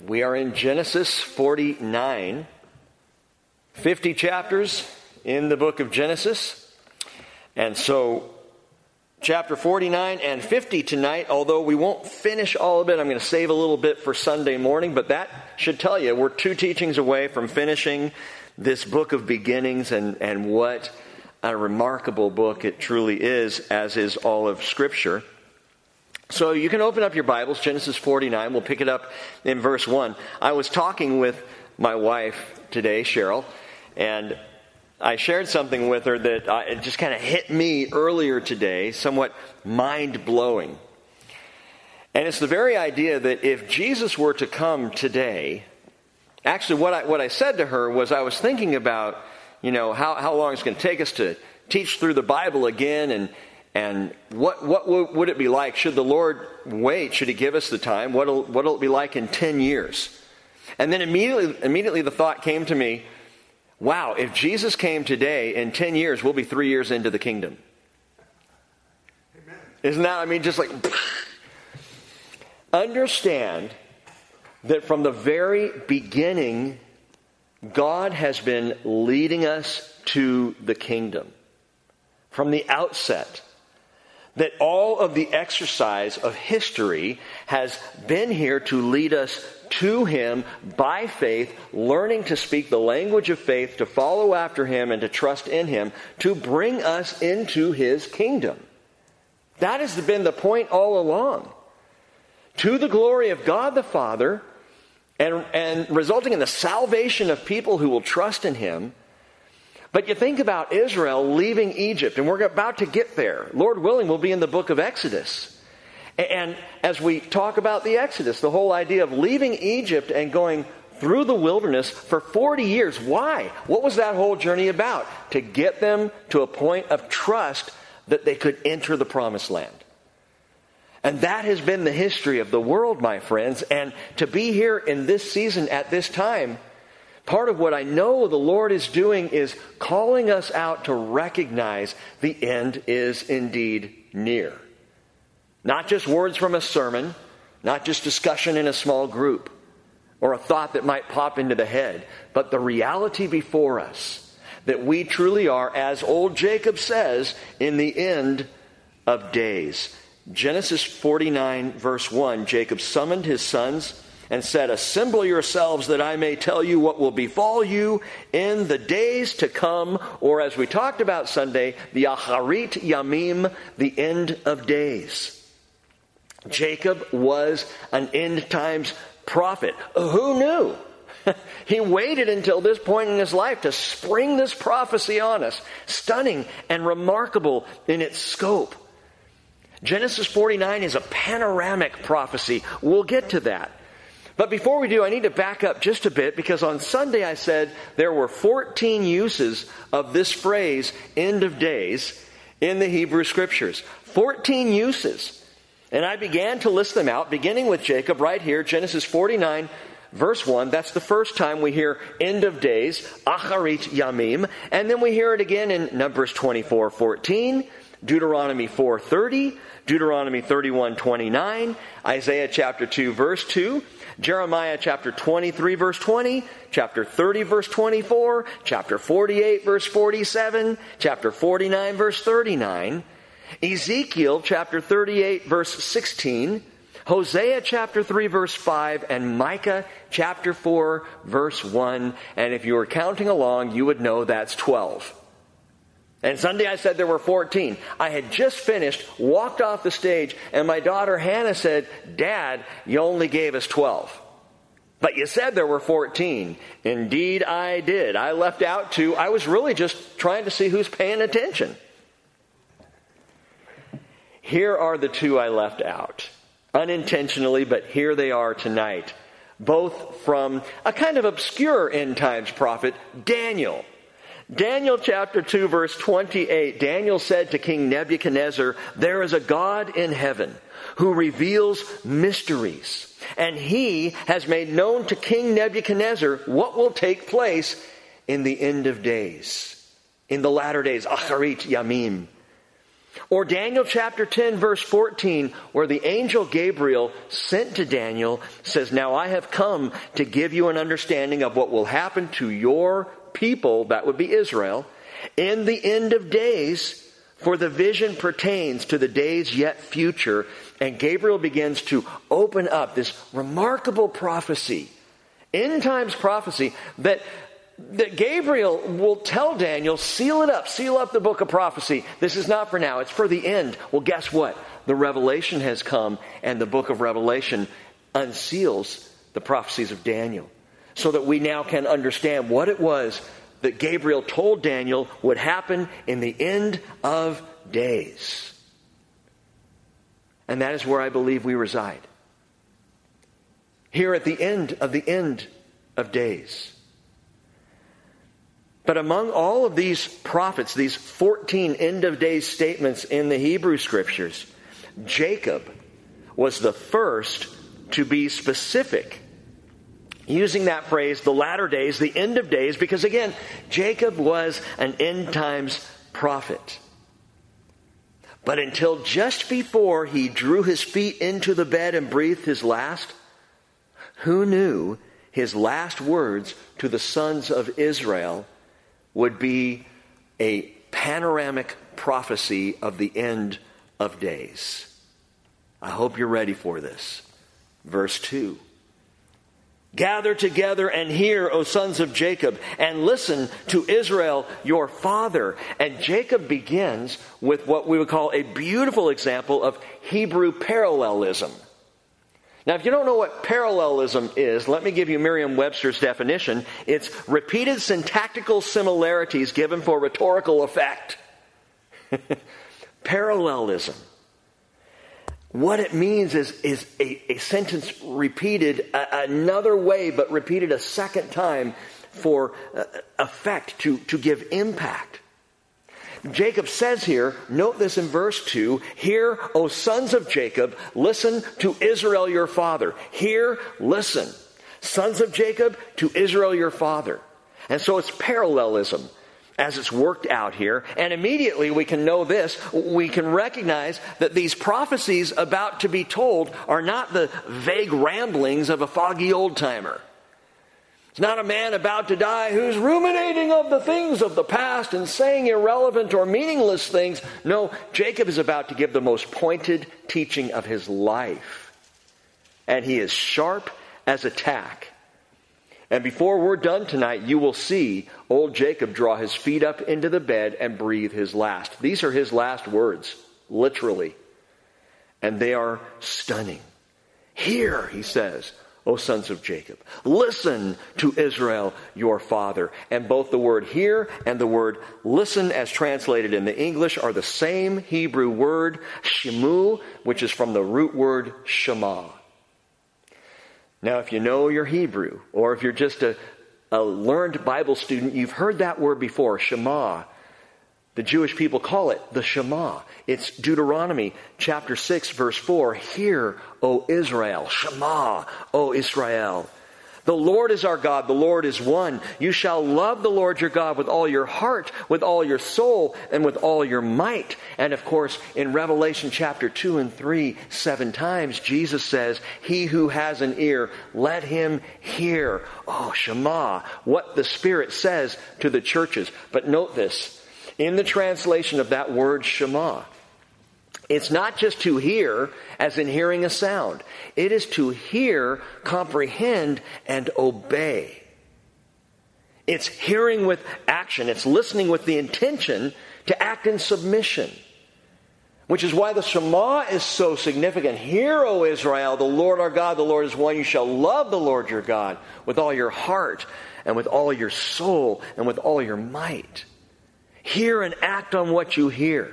We are in Genesis 49, 50 chapters in the book of Genesis. And so, chapter 49 and 50 tonight, although we won't finish all of it, I'm going to save a little bit for Sunday morning, but that should tell you we're 2 teachings away from finishing this book of beginnings, and what a remarkable book it truly is, as is all of Scripture. So you can open up your Bibles, Genesis 49. We'll pick it up in verse 1. I was talking with my wife today, Cheryl, and I shared something with her that it just kind of hit me earlier today, somewhat mind-blowing. And it's the very idea that if Jesus were to come today, actually what I said to her was I was thinking about, how long it's going to take us to teach through the Bible again, and what would it be like? Should the Lord wait? Should He give us the time? What'll it be like in 10 years? And then immediately the thought came to me, wow, if Jesus came today, in 10 years, we'll be 3 years into the kingdom. Amen. Isn't that, just like... Understand that from the very beginning, God has been leading us to the kingdom. From the outset, that all of the exercise of history has been here to lead us to Him by faith, learning to speak the language of faith, to follow after Him and to trust in Him, to bring us into His kingdom. That has been the point all along. To the glory of God the Father, and resulting in the salvation of people who will trust in Him. But you think about Israel leaving Egypt, and we're about to get there. Lord willing, we'll be in the book of Exodus. And as we talk about the Exodus, the whole idea of leaving Egypt and going through the wilderness for 40 years. Why? What was that whole journey about? To get them to a point of trust that they could enter the promised land. And that has been the history of the world, my friends. And to be here in this season at this time, part of what I know the Lord is doing is calling us out to recognize the end is indeed near. Not just words from a sermon, not just discussion in a small group, or a thought that might pop into the head, but the reality before us that we truly are, as old Jacob says, in the end of days. Genesis 49 verse 1, Jacob summoned his sons and said, "Assemble yourselves that I may tell you what will befall you in the days to come," or as we talked about Sunday, the Acharit Yamim, the end of days. Jacob was an end times prophet. Who knew? He waited until this point in his life to spring this prophecy on us. Stunning and remarkable in its scope. Genesis 49 is a panoramic prophecy. We'll get to that. But before we do, I need to back up just a bit, because on Sunday I said there were 14 uses of this phrase, end of days, in the Hebrew Scriptures. 14 uses. And I began to list them out, beginning with Jacob right here, Genesis 49, verse 1. That's the first time we hear end of days, Acharit Yamim. And then we hear it again in Numbers 24:14, Deuteronomy 4:30, Deuteronomy 31:29, Isaiah chapter 2 verse 2, Jeremiah chapter 23 verse 20, chapter 30 verse 24, chapter 48 verse 47, chapter 49 verse 39, Ezekiel chapter 38 verse 16, Hosea chapter 3 verse 5, and Micah chapter 4 verse 1. And if you were counting along, you would know that's 12. And Sunday I said there were 14. I had just finished, walked off the stage, and my daughter Hannah said, "Dad, you only gave us 12. But you said there were 14. Indeed I did. I left out 2. I was really just trying to see who's paying attention. Here are the 2 I left out. Unintentionally, but here they are tonight. Both from a kind of obscure end times prophet, Daniel. Daniel chapter 2 verse 28, Daniel said to King Nebuchadnezzar, "There is a God in heaven who reveals mysteries, and He has made known to King Nebuchadnezzar what will take place in the end of days," in the latter days, Acharit Yamim. Or Daniel chapter 10, verse 14, where the angel Gabriel sent to Daniel says, "Now I have come to give you an understanding of what will happen to your people," that would be Israel, "in the end of days, for the vision pertains to the days yet future." And Gabriel begins to open up this remarkable prophecy, end times prophecy, that Gabriel will tell Daniel, seal it up, seal up the book of prophecy. This is not for now, it's for the end. Well, guess what? The revelation has come, and the book of Revelation unseals the prophecies of Daniel, so that we now can understand what it was that Gabriel told Daniel would happen in the end of days. And that is where I believe we reside. Here at the end of days. But among all of these prophets, these 14 end-of-days statements in the Hebrew Scriptures, Jacob was the first to be specific, using that phrase, the latter days, the end of days, because again, Jacob was an end-times prophet. But until just before he drew his feet into the bed and breathed his last, who knew his last words to the sons of Israel would be a panoramic prophecy of the end of days? I hope you're ready for this. Verse 2. "Gather together and hear, O sons of Jacob, and listen to Israel your father." And Jacob begins with what we would call a beautiful example of Hebrew parallelism. Now, if you don't know what parallelism is, let me give you Merriam-Webster's definition. It's repeated syntactical similarities given for rhetorical effect. Parallelism. What it means is a sentence repeated another way, but repeated a second time for effect, to give impact. Jacob says here, note this in verse 2, "Hear, O sons of Jacob, listen to Israel your father." Hear, listen. Sons of Jacob, to Israel your father. And so it's parallelism as it's worked out here. And immediately we can know this. We can recognize that these prophecies about to be told are not the vague ramblings of a foggy old-timer. It's not a man about to die who's ruminating of the things of the past and saying irrelevant or meaningless things. No, Jacob is about to give the most pointed teaching of his life. And he is sharp as a tack. And before we're done tonight, you will see old Jacob draw his feet up into the bed and breathe his last. These are his last words, literally. And they are stunning. "Hear," he says, "O sons of Jacob, listen to Israel your father." And both the word "hear" and the word "listen" as translated in the English are the same Hebrew word, shimu, which is from the root word shema. Now, if you know your Hebrew, or if you're just a learned Bible student, you've heard that word before, shema. The Jewish people call it the Shema. It's Deuteronomy chapter 6, verse 4. "Hear, O Israel, Shema, O Israel. The Lord is our God, the Lord is one. You shall love the Lord your God with all your heart, with all your soul, and with all your might." And of course, in Revelation chapter 2 and 3, 7 times, Jesus says, "He who has an ear, let him hear." Oh, Shema, what the Spirit says to the churches. But note this. In the translation of that word Shema, it's not just to hear as in hearing a sound. It is to hear, comprehend, and obey. It's hearing with action. It's listening with the intention to act in submission. Which is why the Shema is so significant. "Hear, O Israel, the Lord our God, the Lord is one. You shall love the Lord your God with all your heart and with all your soul and with all your might." Hear and act on what you hear.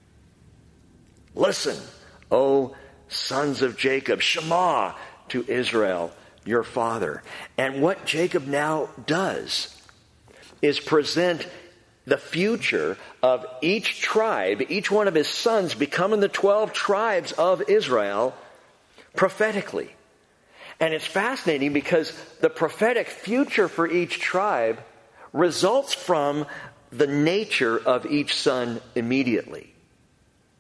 "Listen, O sons of Jacob, Shema to Israel, your father." And what Jacob now does is present the future of each tribe, each one of his sons becoming the 12 tribes of Israel prophetically. And it's fascinating because the prophetic future for each tribe results from the nature of each son immediately.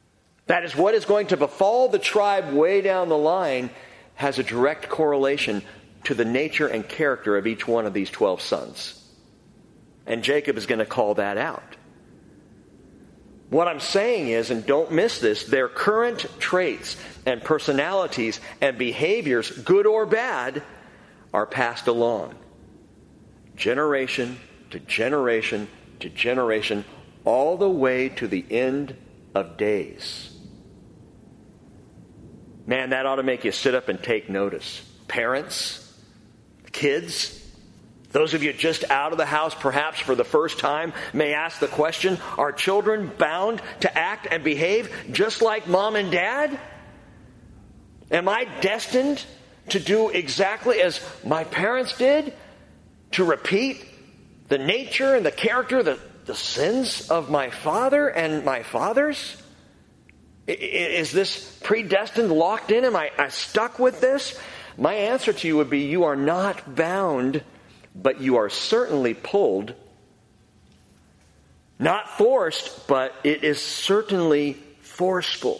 That is, what is going to befall the tribe way down the line has a direct correlation to the nature and character of each one of these 12 sons. And Jacob is going to call that out. What I'm saying is, and don't miss this, their current traits and personalities and behaviors, good or bad, are passed along. Generation to generation to generation, all the way to the end of days. Man, that ought to make you sit up and take notice. Parents, kids, those of you just out of the house, perhaps for the first time, may ask the question, are children bound to act and behave just like mom and dad? Am I destined to do exactly as my parents did? To repeat the nature and the character, the sins of my father and my fathers? Is this predestined, locked in? Am I stuck with this? My answer to you would be, you are not bound, but you are certainly pulled. Not forced, but it is certainly forceful.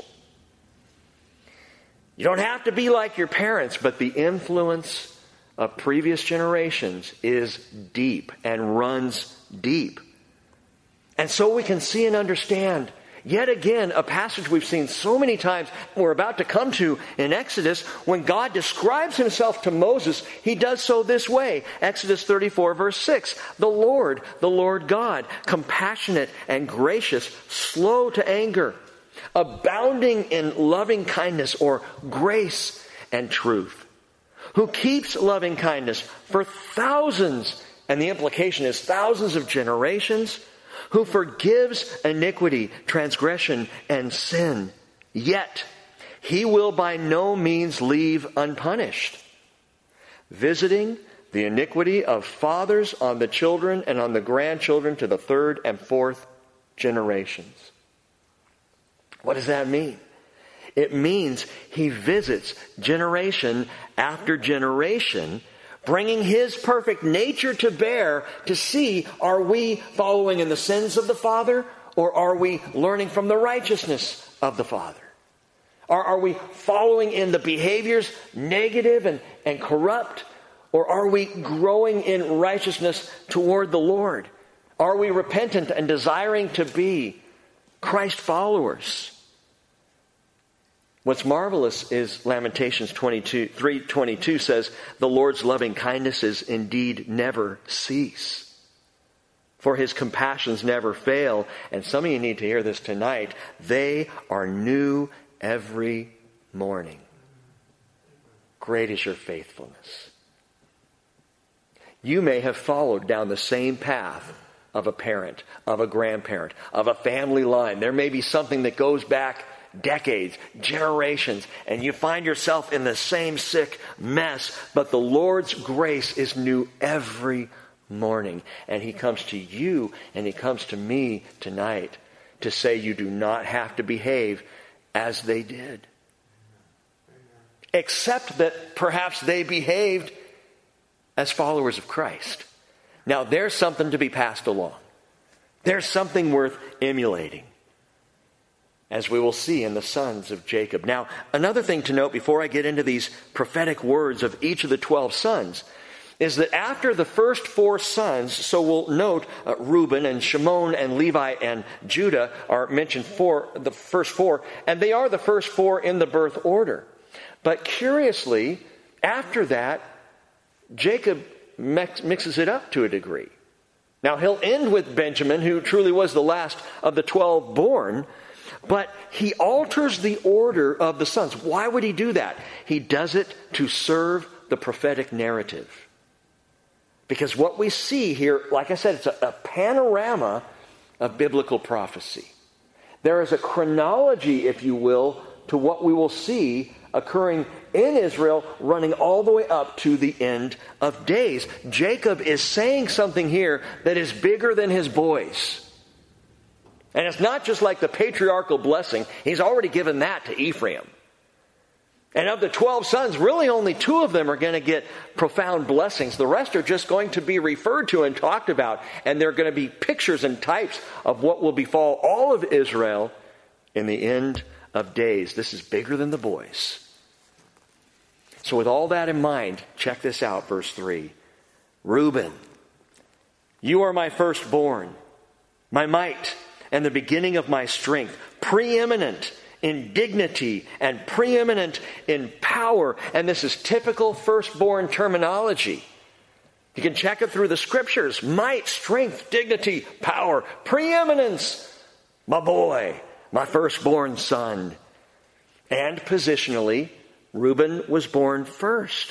You don't have to be like your parents, but the influence of previous generations is deep and runs deep. And so we can see and understand, yet again, a passage we've seen so many times, we're about to come to in Exodus, when God describes himself to Moses, he does so this way. Exodus 34, verse 6. The Lord God, compassionate and gracious, slow to anger, abounding in loving kindness or grace and truth, who keeps loving kindness for thousands, and the implication is thousands of generations, who forgives iniquity, transgression, and sin. Yet he will by no means leave unpunished, visiting the iniquity of fathers on the children and on the grandchildren to the third and fourth generations. What does that mean? It means he visits generation after generation, bringing his perfect nature to bear to see, are we following in the sins of the father, or are we learning from the righteousness of the father? Are we following in the behaviors negative and corrupt, or are we growing in righteousness toward the Lord? Are we repentant and desiring to be Christ followers? What's marvelous is Lamentations 3:22 says, the Lord's loving kindnesses indeed never cease, for his compassions never fail. And some of you need to hear this tonight. They are new every morning. Great is your faithfulness. You may have followed down the same path of a parent, of a grandparent, of a family line. There may be something that goes back decades, generations, and you find yourself in the same sick mess, but the Lord's grace is new every morning. And he comes to you and he comes to me tonight to say you do not have to behave as they did. Except that perhaps they behaved as followers of Christ. Now there's something to be passed along. There's something worth emulating, as we will see in the sons of Jacob. Now, another thing to note before I get into these prophetic words of each of the 12 sons is that after the first 4 sons, so we'll note Reuben and Shimon and Levi and Judah are mentioned for the first 4, and they are the first 4 in the birth order. But curiously, after that, Jacob mixes it up to a degree. Now, he'll end with Benjamin, who truly was the last of the 12 born, but he alters the order of the sons. Why would he do that? He does it to serve the prophetic narrative. Because what we see here, like I said, it's a panorama of biblical prophecy. There is a chronology, if you will, to what we will see occurring in Israel, running all the way up to the end of days. Jacob is saying something here that is bigger than his boys. And it's not just like the patriarchal blessing. He's already given that to Ephraim. And of the 12 sons, really only 2 of them are going to get profound blessings. The rest are just going to be referred to and talked about. And they're going to be pictures and types of what will befall all of Israel in the end of days. This is bigger than the boys. So with all that in mind, check this out, verse 3. Reuben, you are my firstborn, my might, and the beginning of my strength, preeminent in dignity and preeminent in power. And this is typical firstborn terminology. You can check it through the scriptures. Might, strength, dignity, power, preeminence. My boy, my firstborn son. And positionally, Reuben was born first.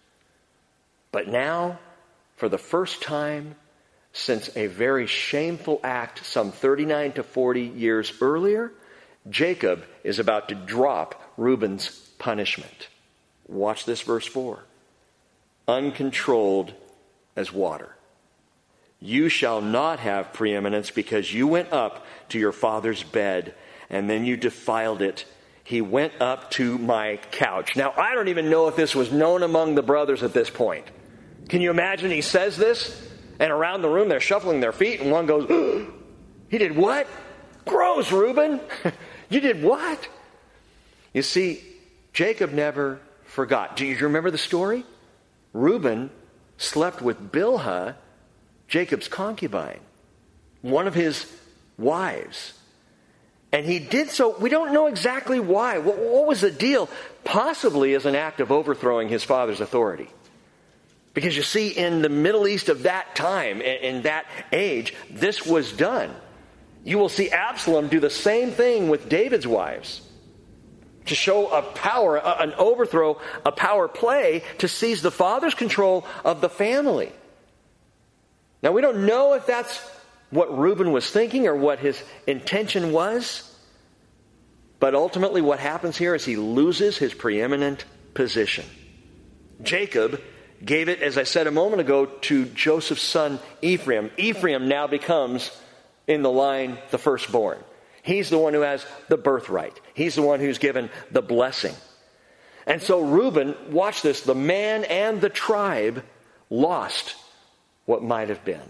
But now, for the first time since a very shameful act some 39 to 40 years earlier, Jacob is about to drop Reuben's punishment. Watch this, verse 4. Uncontrolled as water. You shall not have preeminence because you went up to your father's bed and then you defiled it. He went up to my couch. Now, I don't even know if this was known among the brothers at this point. Can you imagine he says this? And around the room they're shuffling their feet and one goes, he did what? Gross, Reuben. You did what? You see, Jacob never forgot. Do you remember the story? Reuben slept with Bilhah, Jacob's concubine, one of his wives. And he did so, we don't know exactly why. What was the deal? Possibly as an act of overthrowing his father's authority. Because you see, in the Middle East of that time, in that age, this was done. You will see Absalom do the same thing with David's wives. To show a power, an overthrow, a power play to seize the father's control of the family. Now, we don't know if that's what Reuben was thinking or what his intention was. But ultimately what happens here is he loses his preeminent position. Jacob gave it, as I said a moment ago, to Joseph's son Ephraim. Ephraim now becomes, in the line, the firstborn. He's the one who has the birthright. He's the one who's given the blessing. And so Reuben, watch this, the man and the tribe lost what might have been.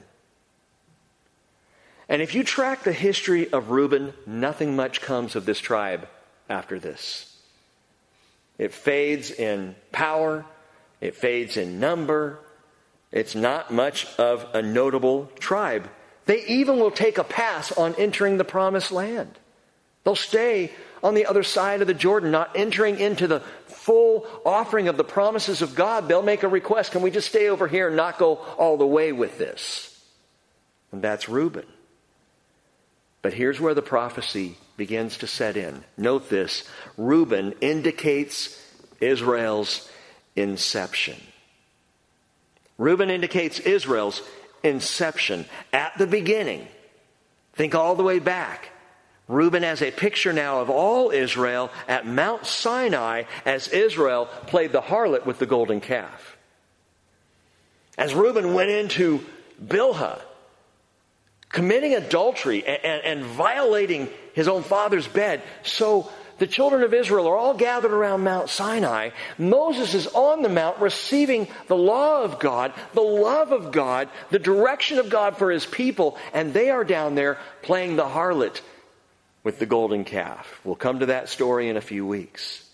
And if you track the history of Reuben, nothing much comes of this tribe after this. It fades in power. It fades in number. It's not much of a notable tribe. They even will take a pass on entering the promised land. They'll stay on the other side of the Jordan, not entering into the full offering of the promises of God. They'll make a request. Can we just stay over here and not go all the way with this? And that's Reuben. But here's where the prophecy begins to set in. Note this. Reuben indicates Israel's inception. Reuben indicates Israel's inception. At the beginning, think all the way back. Reuben has a picture now of all Israel at Mount Sinai as Israel played the harlot with the golden calf. As Reuben went into Bilhah, committing adultery and violating his own father's bed, so the children of Israel are all gathered around Mount Sinai. Moses is on the mount receiving the law of God, the love of God, the direction of God for his people, and they are down there playing the harlot with the golden calf. We'll come to that story in a few weeks.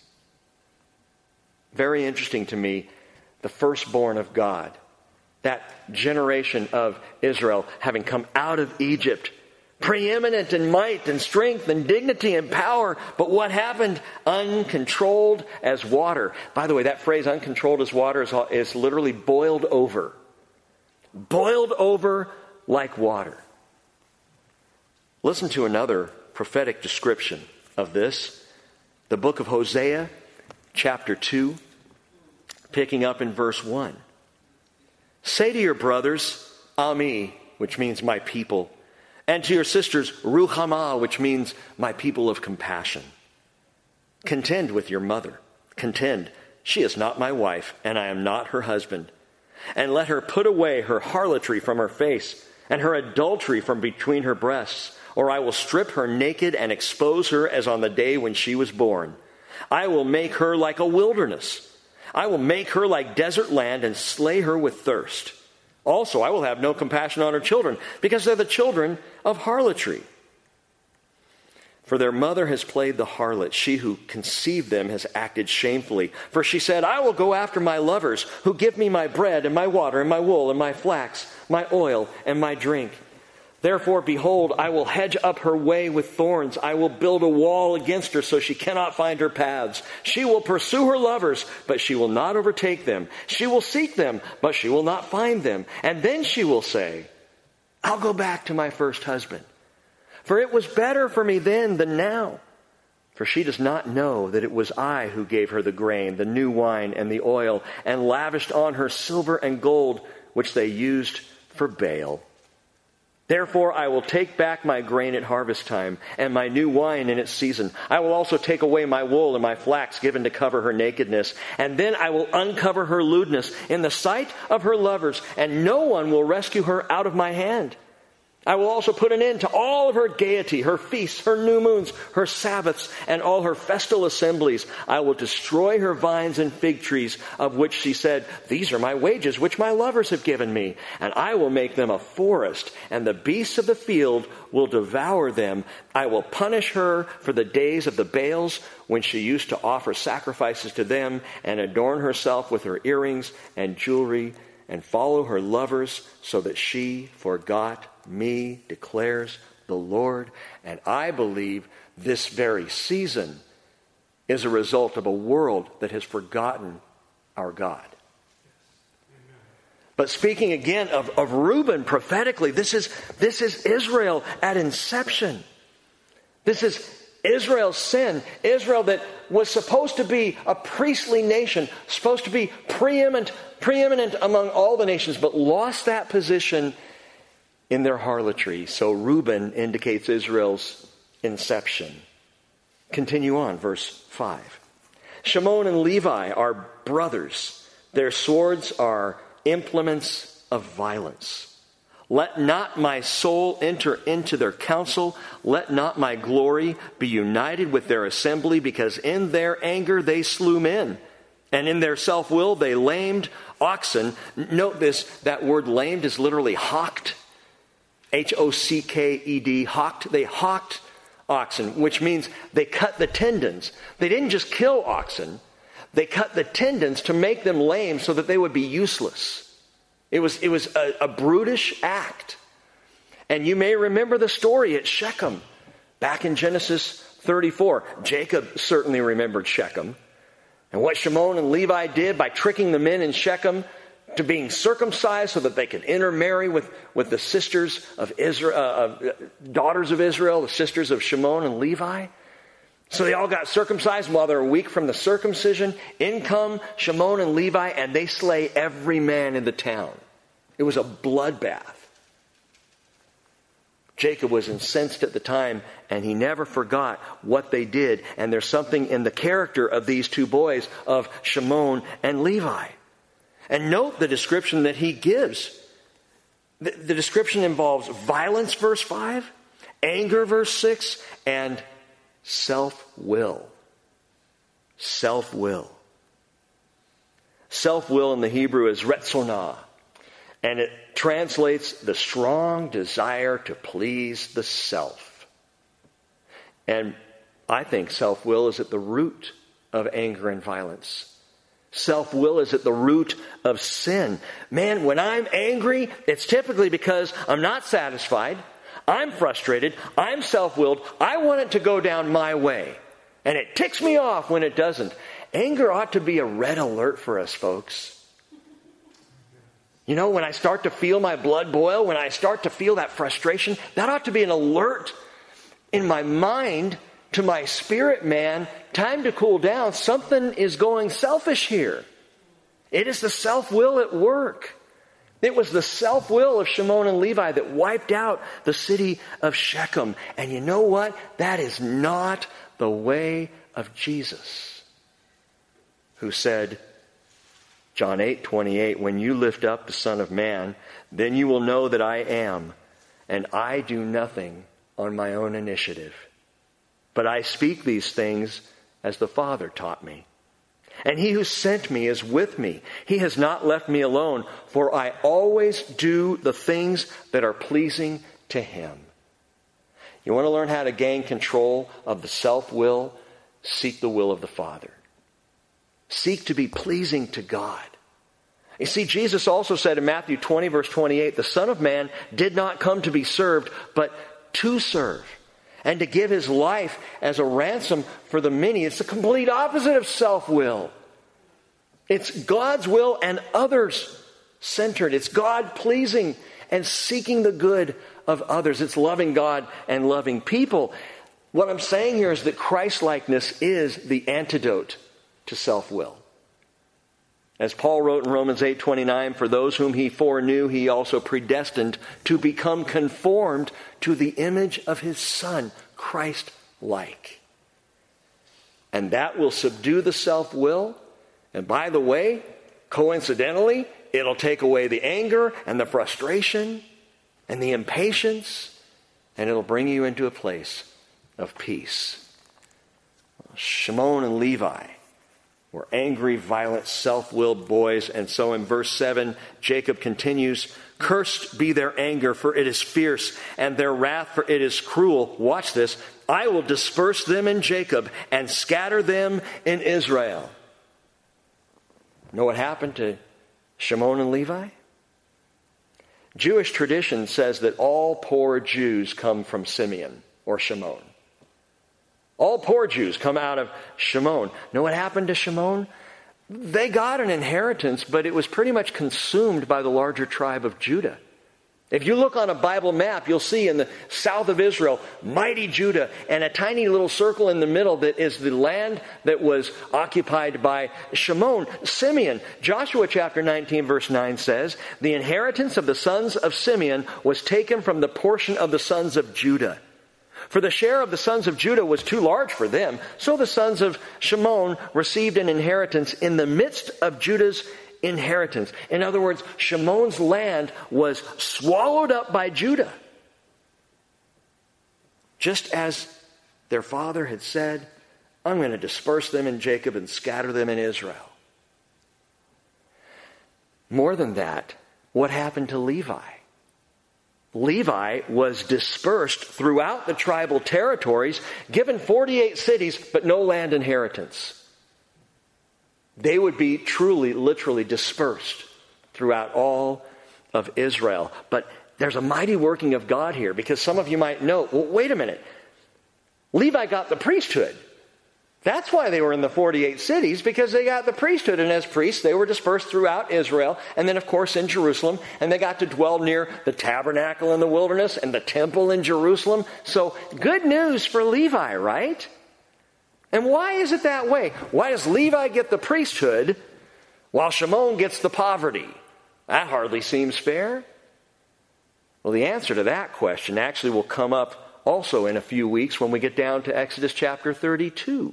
Very interesting to me, the firstborn of God, that generation of Israel having come out of Egypt, preeminent in might and strength and dignity and power. But what happened? Uncontrolled as water. By the way, that phrase, uncontrolled as water, is literally boiled over. Boiled over like water. Listen to another prophetic description of this. The book of Hosea, chapter 2, picking up in verse 1. Say to your brothers, Ami, which means my people, and to your sisters, Ruhamah, which means my people of compassion. Contend with your mother. Contend, she is not my wife, and I am not her husband. And let her put away her harlotry from her face, and her adultery from between her breasts, or I will strip her naked and expose her as on the day when she was born. I will make her like a wilderness. I will make her like desert land and slay her with thirst. Also, I will have no compassion on her children, because they're the children of harlotry. For their mother has played the harlot. She who conceived them has acted shamefully. For she said, I will go after my lovers, who give me my bread and my water and my wool and my flax, my oil and my drink. Therefore, behold, I will hedge up her way with thorns. I will build a wall against her so she cannot find her paths. She will pursue her lovers, but she will not overtake them. She will seek them, but she will not find them. And then she will say, I'll go back to my first husband. For it was better for me then than now. For she does not know that it was I who gave her the grain, the new wine, and the oil, and lavished on her silver and gold, which they used for Baal. Therefore I will take back my grain at harvest time, and my new wine in its season. I will also take away my wool and my flax given to cover her nakedness. And then I will uncover her lewdness in the sight of her lovers, and no one will rescue her out of my hand. I will also put an end to all of her gaiety, her feasts, her new moons, her Sabbaths, and all her festal assemblies. I will destroy her vines and fig trees, of which she said, These are my wages, which my lovers have given me. And I will make them a forest, and the beasts of the field will devour them. I will punish her for the days of the Baals, when she used to offer sacrifices to them, and adorn herself with her earrings and jewelry, and follow her lovers, so that she forgot me, declares the Lord. And I believe this very season is a result of a world that has forgotten our God. But speaking again of Reuben prophetically, this is Israel at inception. This is Israel's sin. Israel that was supposed to be a priestly nation, supposed to be preeminent among all the nations, but lost that position in their harlotry. So Reuben indicates Israel's inception. Continue on, verse 5. Shimon and Levi are brothers. Their swords are implements of violence. Let not my soul enter into their counsel. Let not my glory be united with their assembly, because in their anger they slew men, and in their self-will they lamed oxen. Note this, that word lamed is literally hocked. Hocked, hocked. They hocked oxen, which means they cut the tendons. They didn't just kill oxen. They cut the tendons to make them lame so that they would be useless. It was a brutish act. And you may remember the story at Shechem, back in Genesis 34. Jacob certainly remembered Shechem. And what Shimon and Levi did by tricking the men in Shechem to being circumcised so that they could intermarry with the sisters of Israel, daughters of Israel, the sisters of Shimon and Levi. So they all got circumcised while they're a week from the circumcision. In come Shimon and Levi, and they slay every man in the town. It was a bloodbath. Jacob was incensed at the time, and he never forgot what they did. And there's something in the character of these two boys, of Shimon and Levi. And note the description that he gives. The description involves violence, verse 5, anger, verse 6, and self-will. Self-will. Self-will in the Hebrew is retzonah, and it translates the strong desire to please the self. And I think self-will is at the root of anger and violence. Self-will is at the root of sin. Man, when I'm angry, it's typically because I'm not satisfied. I'm frustrated. I'm self-willed. I want it to go down my way. And it ticks me off when it doesn't. Anger ought to be a red alert for us, folks. You know, when I start to feel my blood boil, when I start to feel that frustration, that ought to be an alert in my mind to my spirit, man. Time to cool down. Something is going selfish here. It is the self-will at work. It was the self-will of Shimon and Levi that wiped out the city of Shechem. And you know what? That is not the way of Jesus, who said, John 8:28, when you lift up the Son of Man, then you will know that I am, and I do nothing on my own initiative. But I speak these things as the Father taught me. And he who sent me is with me. He has not left me alone, for I always do the things that are pleasing to him. You want to learn how to gain control of the self-will? Seek the will of the Father. Seek to be pleasing to God. You see, Jesus also said in Matthew 20, verse 28, the Son of Man did not come to be served, but to serve, and to give his life as a ransom for the many. It's the complete opposite of self-will. It's God's will and others-centered. It's God-pleasing and seeking the good of others. It's loving God and loving people. What I'm saying here is that Christ-likeness is the antidote to self-will. As Paul wrote in Romans 8:29, for those whom he foreknew, he also predestined to become conformed to the image of his Son, Christ-like. And that will subdue the self-will. And by the way, coincidentally, it'll take away the anger and the frustration and the impatience, and it'll bring you into a place of peace. Shimon and Levi were angry, violent, self-willed boys. And so in verse 7, Jacob continues, cursed be their anger, for it is fierce, and their wrath, for it is cruel. Watch this. I will disperse them in Jacob and scatter them in Israel. Know what happened to Shimon and Levi? Jewish tradition says that all poor Jews come from Simeon or Shimon. All poor Jews come out of Shimon. Know what happened to Shimon? They got an inheritance, but it was pretty much consumed by the larger tribe of Judah. If you look on a Bible map, you'll see in the south of Israel, mighty Judah, and a tiny little circle in the middle that is the land that was occupied by Shimon, Simeon. Joshua chapter 19 verse 9 says, the inheritance of the sons of Simeon was taken from the portion of the sons of Judah. For the share of the sons of Judah was too large for them, so the sons of Shimon received an inheritance in the midst of Judah's inheritance. In other words, Shimon's land was swallowed up by Judah. Just as their father had said, I'm going to disperse them in Jacob and scatter them in Israel. More than that, what happened to Levi? Levi was dispersed throughout the tribal territories, given 48 cities, but no land inheritance. They would be truly, literally dispersed throughout all of Israel. But there's a mighty working of God here, because some of you might know, well, wait a minute. Levi got the priesthood. That's why they were in the 48 cities, because they got the priesthood. And as priests, they were dispersed throughout Israel. And then, of course, in Jerusalem. And they got to dwell near the tabernacle in the wilderness and the temple in Jerusalem. So good news for Levi, right? And why is it that way? Why does Levi get the priesthood while Shimon gets the poverty? That hardly seems fair. Well, the answer to that question actually will come up also in a few weeks when we get down to Exodus chapter 32.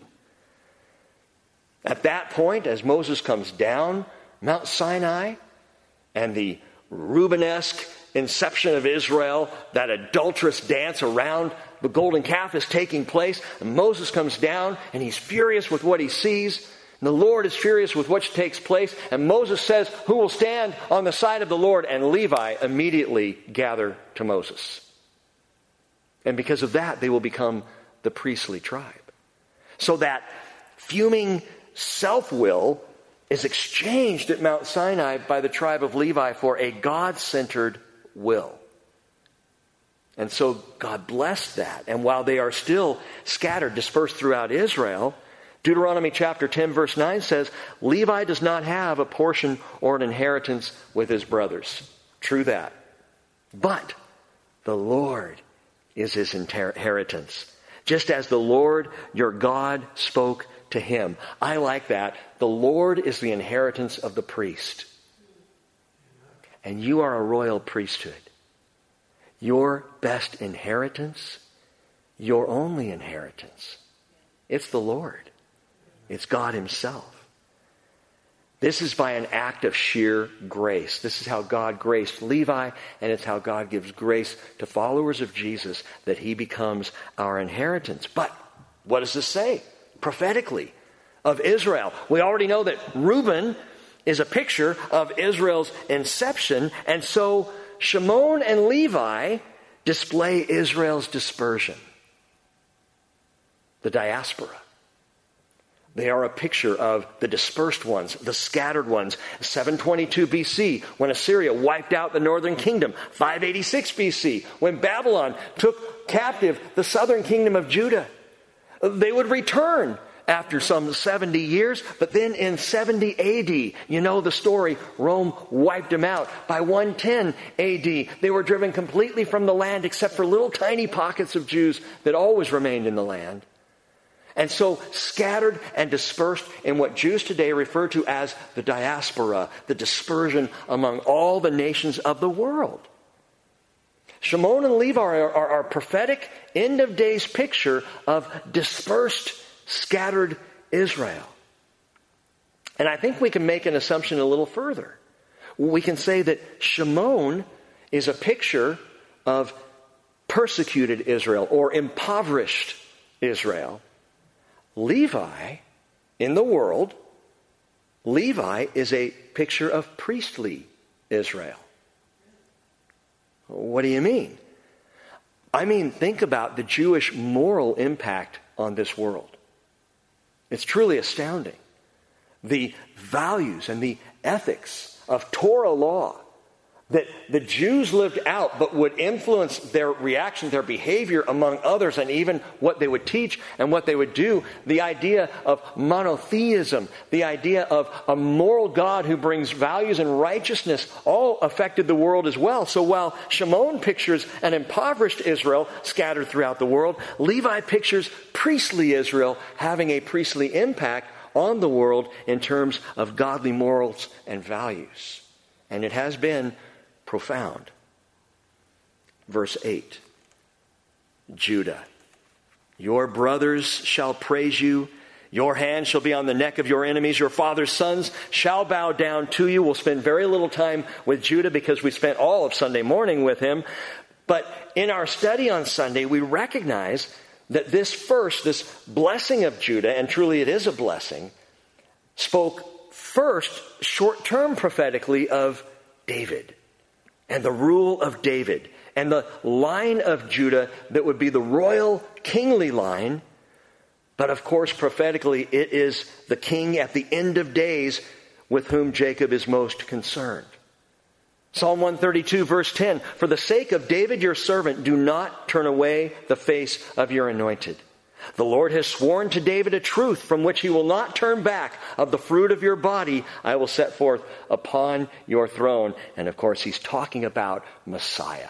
At that point, as Moses comes down Mount Sinai and the Reubenesque inception of Israel, that adulterous dance around the golden calf is taking place, and Moses comes down and he's furious with what he sees, and the Lord is furious with what takes place, and Moses says, who will stand on the side of the Lord? And Levi immediately gather to Moses. And because of that, they will become the priestly tribe. So that fuming self-will is exchanged at Mount Sinai by the tribe of Levi for a God-centered will. And so God blessed that. And while they are still scattered, dispersed throughout Israel, Deuteronomy chapter 10 verse 9 says, Levi does not have a portion or an inheritance with his brothers. True that. But the Lord is his inheritance, just as the Lord your God spoke to him. I like that. The Lord is the inheritance of the priest. And you are a royal priesthood. Your best inheritance, your only inheritance, it's the Lord. It's God himself. This is by an act of sheer grace. This is how God graced Levi, and it's how God gives grace to followers of Jesus, that he becomes our inheritance. But what does this say prophetically of Israel? We already know that Reuben is a picture of Israel's inception, and so Shimon and Levi display Israel's dispersion. the diaspora. They are a picture of the dispersed ones, the scattered ones. 722 BC, when Assyria wiped out the northern kingdom. 586 BC, when Babylon took captive the southern kingdom of Judah. They would return after some 70 years, but then in 70 AD, you know the story, Rome wiped them out. By 110 AD, they were driven completely from the land except for little tiny pockets of Jews that always remained in the land. And so scattered and dispersed in what Jews today refer to as the diaspora, the dispersion among all the nations of the world. Shimon and Levi are a prophetic end of days picture of dispersed, scattered Israel. And I think we can make an assumption a little further. We can say that Shimon is a picture of persecuted Israel or impoverished Israel. Levi, in the world, Levi is a picture of priestly Israel. What do you mean? I mean, think about the Jewish moral impact on this world. It's truly astounding. The values and the ethics of Torah law that the Jews lived out but would influence their reaction, their behavior among others, and even what they would teach and what they would do. The idea of monotheism, the idea of a moral God who brings values and righteousness all affected the world as well. So while Shimon pictures an impoverished Israel scattered throughout the world, Levi pictures priestly Israel having a priestly impact on the world in terms of godly morals and values. And it has been profound. Verse 8. Judah, your brothers shall praise you. Your hand shall be on the neck of your enemies. Your father's sons shall bow down to you. We'll spend very little time with Judah because we spent all of Sunday morning with him. But in our study on Sunday, we recognize that this blessing of Judah, and truly it is a blessing, spoke first short-term prophetically of David and the rule of David and the line of Judah that would be the royal kingly line. But of course, prophetically, it is the king at the end of days with whom Jacob is most concerned. Psalm 132 verse 10, for the sake of David your servant, do not turn away the face of your anointed. The Lord has sworn to David a truth from which he will not turn back. Of the fruit of your body I will set forth upon your throne. And of course he's talking about Messiah.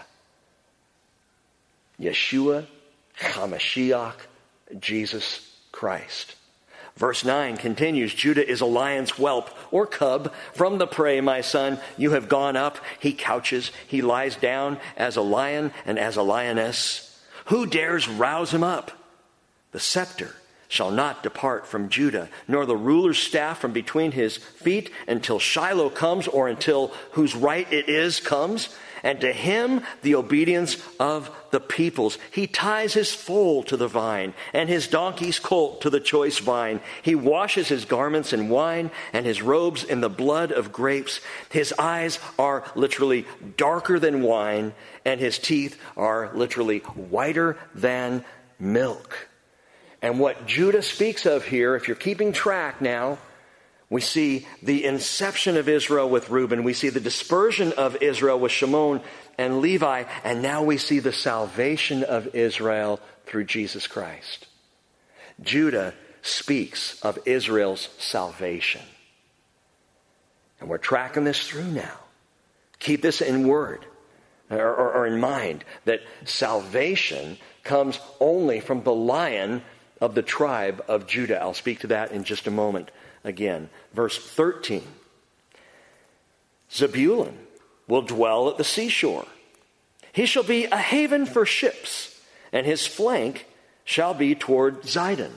Yeshua HaMashiach, Jesus Christ. Verse 9 continues, Judah is a lion's whelp or cub from the prey, my son. You have gone up. He couches. He lies down as a lion and as a lioness. Who dares rouse him up? The scepter shall not depart from Judah, nor the ruler's staff from between his feet until Shiloh comes, or until whose right it is comes. And to him the obedience of the peoples. He ties his foal to the vine, and his donkey's colt to the choice vine. He washes his garments in wine, and his robes in the blood of grapes. His eyes are literally darker than wine, and his teeth are literally whiter than milk. And what Judah speaks of here, if you're keeping track now, we see the inception of Israel with Reuben. We see the dispersion of Israel with Shimon and Levi. And now we see the salvation of Israel through Jesus Christ. Judah speaks of Israel's salvation. And we're tracking this through now. Keep this in word or in mind, that salvation comes only from the Lion of the tribe of Judah. I'll speak to that in just a moment again. Verse 13. Zebulun will dwell at the seashore. He shall be a haven for ships, and his flank shall be toward Zidon.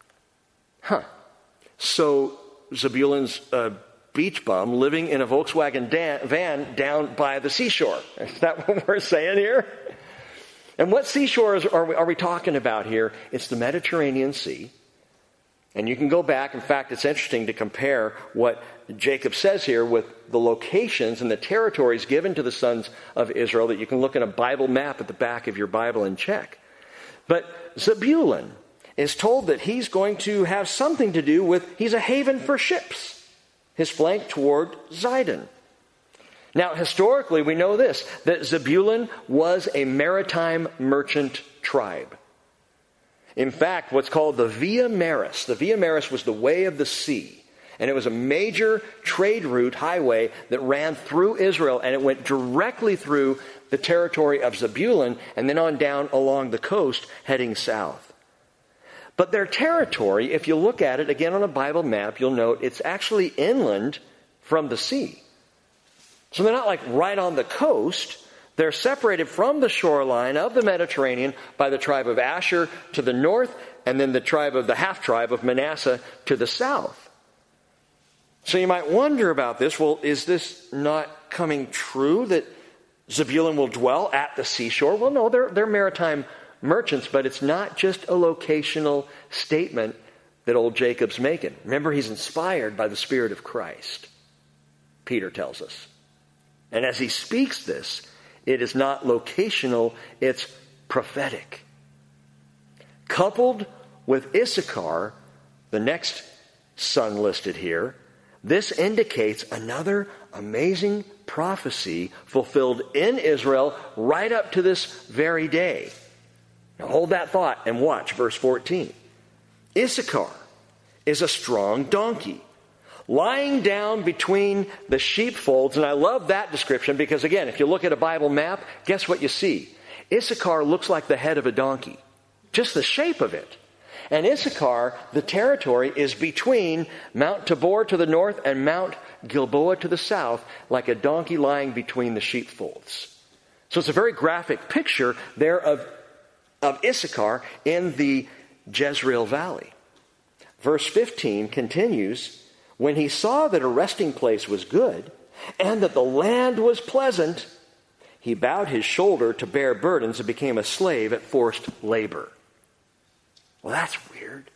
So Zebulun's a beach bum living in a Volkswagen van down by the seashore. Is that what we're saying here? And what seashores are we talking about here? It's the Mediterranean Sea. And you can go back. In fact, it's interesting to compare what Jacob says here with the locations and the territories given to the sons of Israel, that you can look at a Bible map at the back of your Bible and check. But Zebulun is told that he's going to have something to do with, he's a haven for ships, his flank toward Zidon. Now, historically, we know this, that Zebulun was a maritime merchant tribe. In fact, what's called the Via Maris. The Via Maris was the way of the sea. And it was a major trade route highway that ran through Israel, and it went directly through the territory of Zebulun and then on down along the coast heading south. But their territory, if you look at it again on a Bible map, you'll note it's actually inland from the sea. So they're not like right on the coast. They're separated from the shoreline of the Mediterranean by the tribe of Asher to the north, and then the half-tribe of Manasseh to the south. So you might wonder about this. Well, is this not coming true that Zebulun will dwell at the seashore? Well, no, they're maritime merchants, but it's not just a locational statement that old Jacob's making. Remember, he's inspired by the Spirit of Christ, Peter tells us. And as he speaks this, it is not locational, it's prophetic. Coupled with Issachar, the next son listed here, this indicates another amazing prophecy fulfilled in Israel right up to this very day. Now hold that thought and watch verse 14. Issachar is a strong donkey, lying down between the sheepfolds. And I love that description because, again, if you look at a Bible map, guess what you see? Issachar looks like the head of a donkey, just the shape of it. And Issachar, the territory, is between Mount Tabor to the north and Mount Gilboa to the south, like a donkey lying between the sheepfolds. So it's a very graphic picture there of Issachar in the Jezreel Valley. Verse 15 continues, when he saw that a resting place was good and that the land was pleasant, he bowed his shoulder to bear burdens and became a slave at forced labor. Well, that's weird.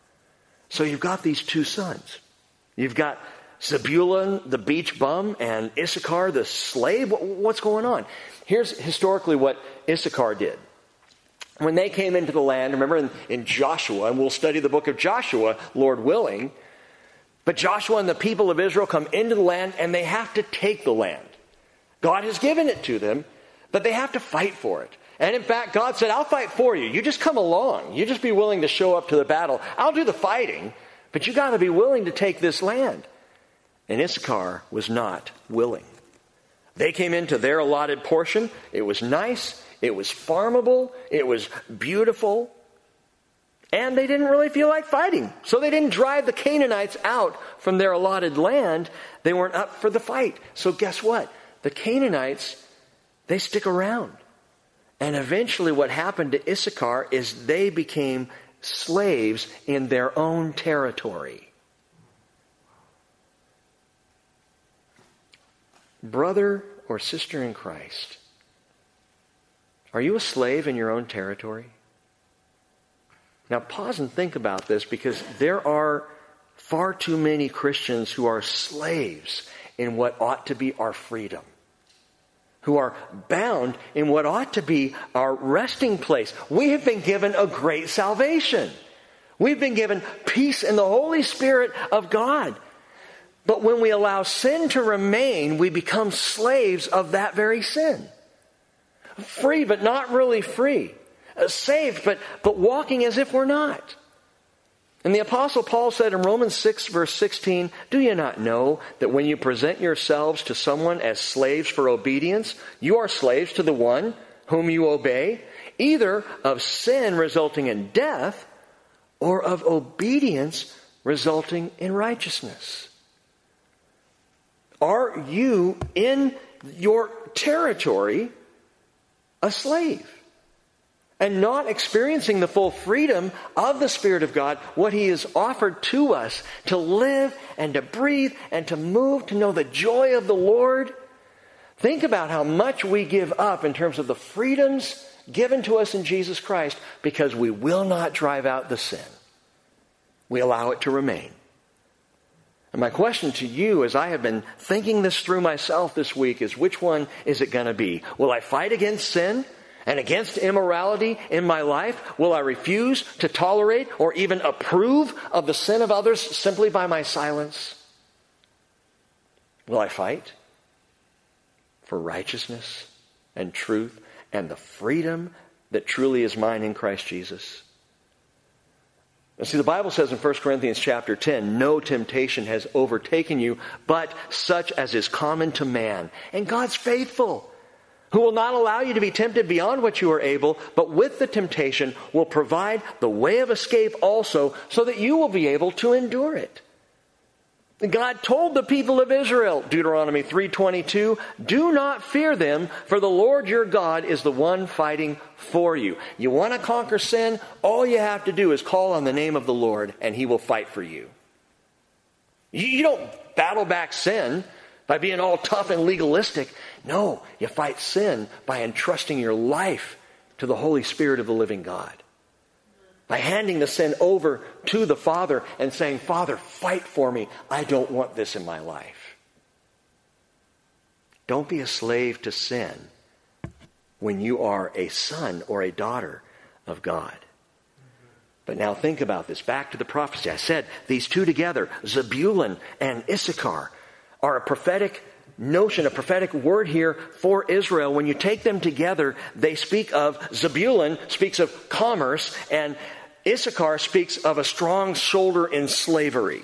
So you've got these two sons. You've got Zebulun, the beach bum, and Issachar, the slave. What's going on? Here's historically what Issachar did. When they came into the land, remember in Joshua, and we'll study the book of Joshua, Lord willing, but Joshua and the people of Israel come into the land and they have to take the land. God has given it to them, but they have to fight for it. And in fact, God said, I'll fight for you. You just come along. You just be willing to show up to the battle. I'll do the fighting, but you got to be willing to take this land. And Issachar was not willing. They came into their allotted portion. It was nice. It was farmable. It was beautiful. And they didn't really feel like fighting. So they didn't drive the Canaanites out from their allotted land. They weren't up for the fight. So guess what? The Canaanites, they stick around. And eventually what happened to Issachar is they became slaves in their own territory. Brother or sister in Christ, are you a slave in your own territory? Now pause and think about this, because there are far too many Christians who are slaves in what ought to be our freedom, who are bound in what ought to be our resting place. We have been given a great salvation. We've been given peace in the Holy Spirit of God. But when we allow sin to remain, we become slaves of that very sin. Free, but not really free. Saved, but walking as if we're not. And the Apostle Paul said in Romans 6, verse 16, do you not know that when you present yourselves to someone as slaves for obedience, you are slaves to the one whom you obey, either of sin resulting in death or of obedience resulting in righteousness? Are you in your territory a slave? And not experiencing the full freedom of the Spirit of God, what He has offered to us to live and to breathe and to move, to know the joy of the Lord. Think about how much we give up in terms of the freedoms given to us in Jesus Christ, because we will not drive out the sin. We allow it to remain. And my question to you, as I have been thinking this through myself this week, is which one is it going to be? Will I fight against sin and against immorality in my life? Will I refuse to tolerate or even approve of the sin of others simply by my silence? Will I fight for righteousness and truth and the freedom that truly is mine in Christ Jesus? And see, the Bible says in 1 Corinthians chapter 10, no temptation has overtaken you, but such as is common to man. And God's faithful, who will not allow you to be tempted beyond what you are able, but with the temptation will provide the way of escape also, so that you will be able to endure it. God told the people of Israel, Deuteronomy 3:22, do not fear them, for the Lord your God is the one fighting for you. You want to conquer sin? All you have to do is call on the name of the Lord, and he will fight for you. You don't battle back sin by being all tough and legalistic. No, you fight sin by entrusting your life to the Holy Spirit of the living God. By handing the sin over to the Father and saying, Father, fight for me. I don't want this in my life. Don't be a slave to sin when you are a son or a daughter of God. But now think about this. Back to the prophecy. I said these two together, Zebulun and Issachar, are a prophetic notion, a prophetic word here for Israel. When you take them together, they speak of, Zebulun speaks of commerce, and Issachar speaks of a strong shoulder in slavery.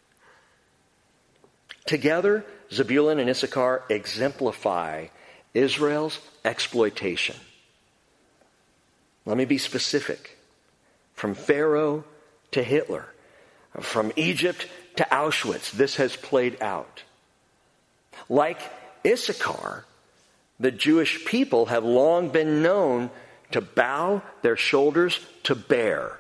Together, Zebulun and Issachar exemplify Israel's exploitation. Let me be specific. From Pharaoh to Hitler, from Egypt to Auschwitz, this has played out. Like Issachar, the Jewish people have long been known to bow their shoulders to bear.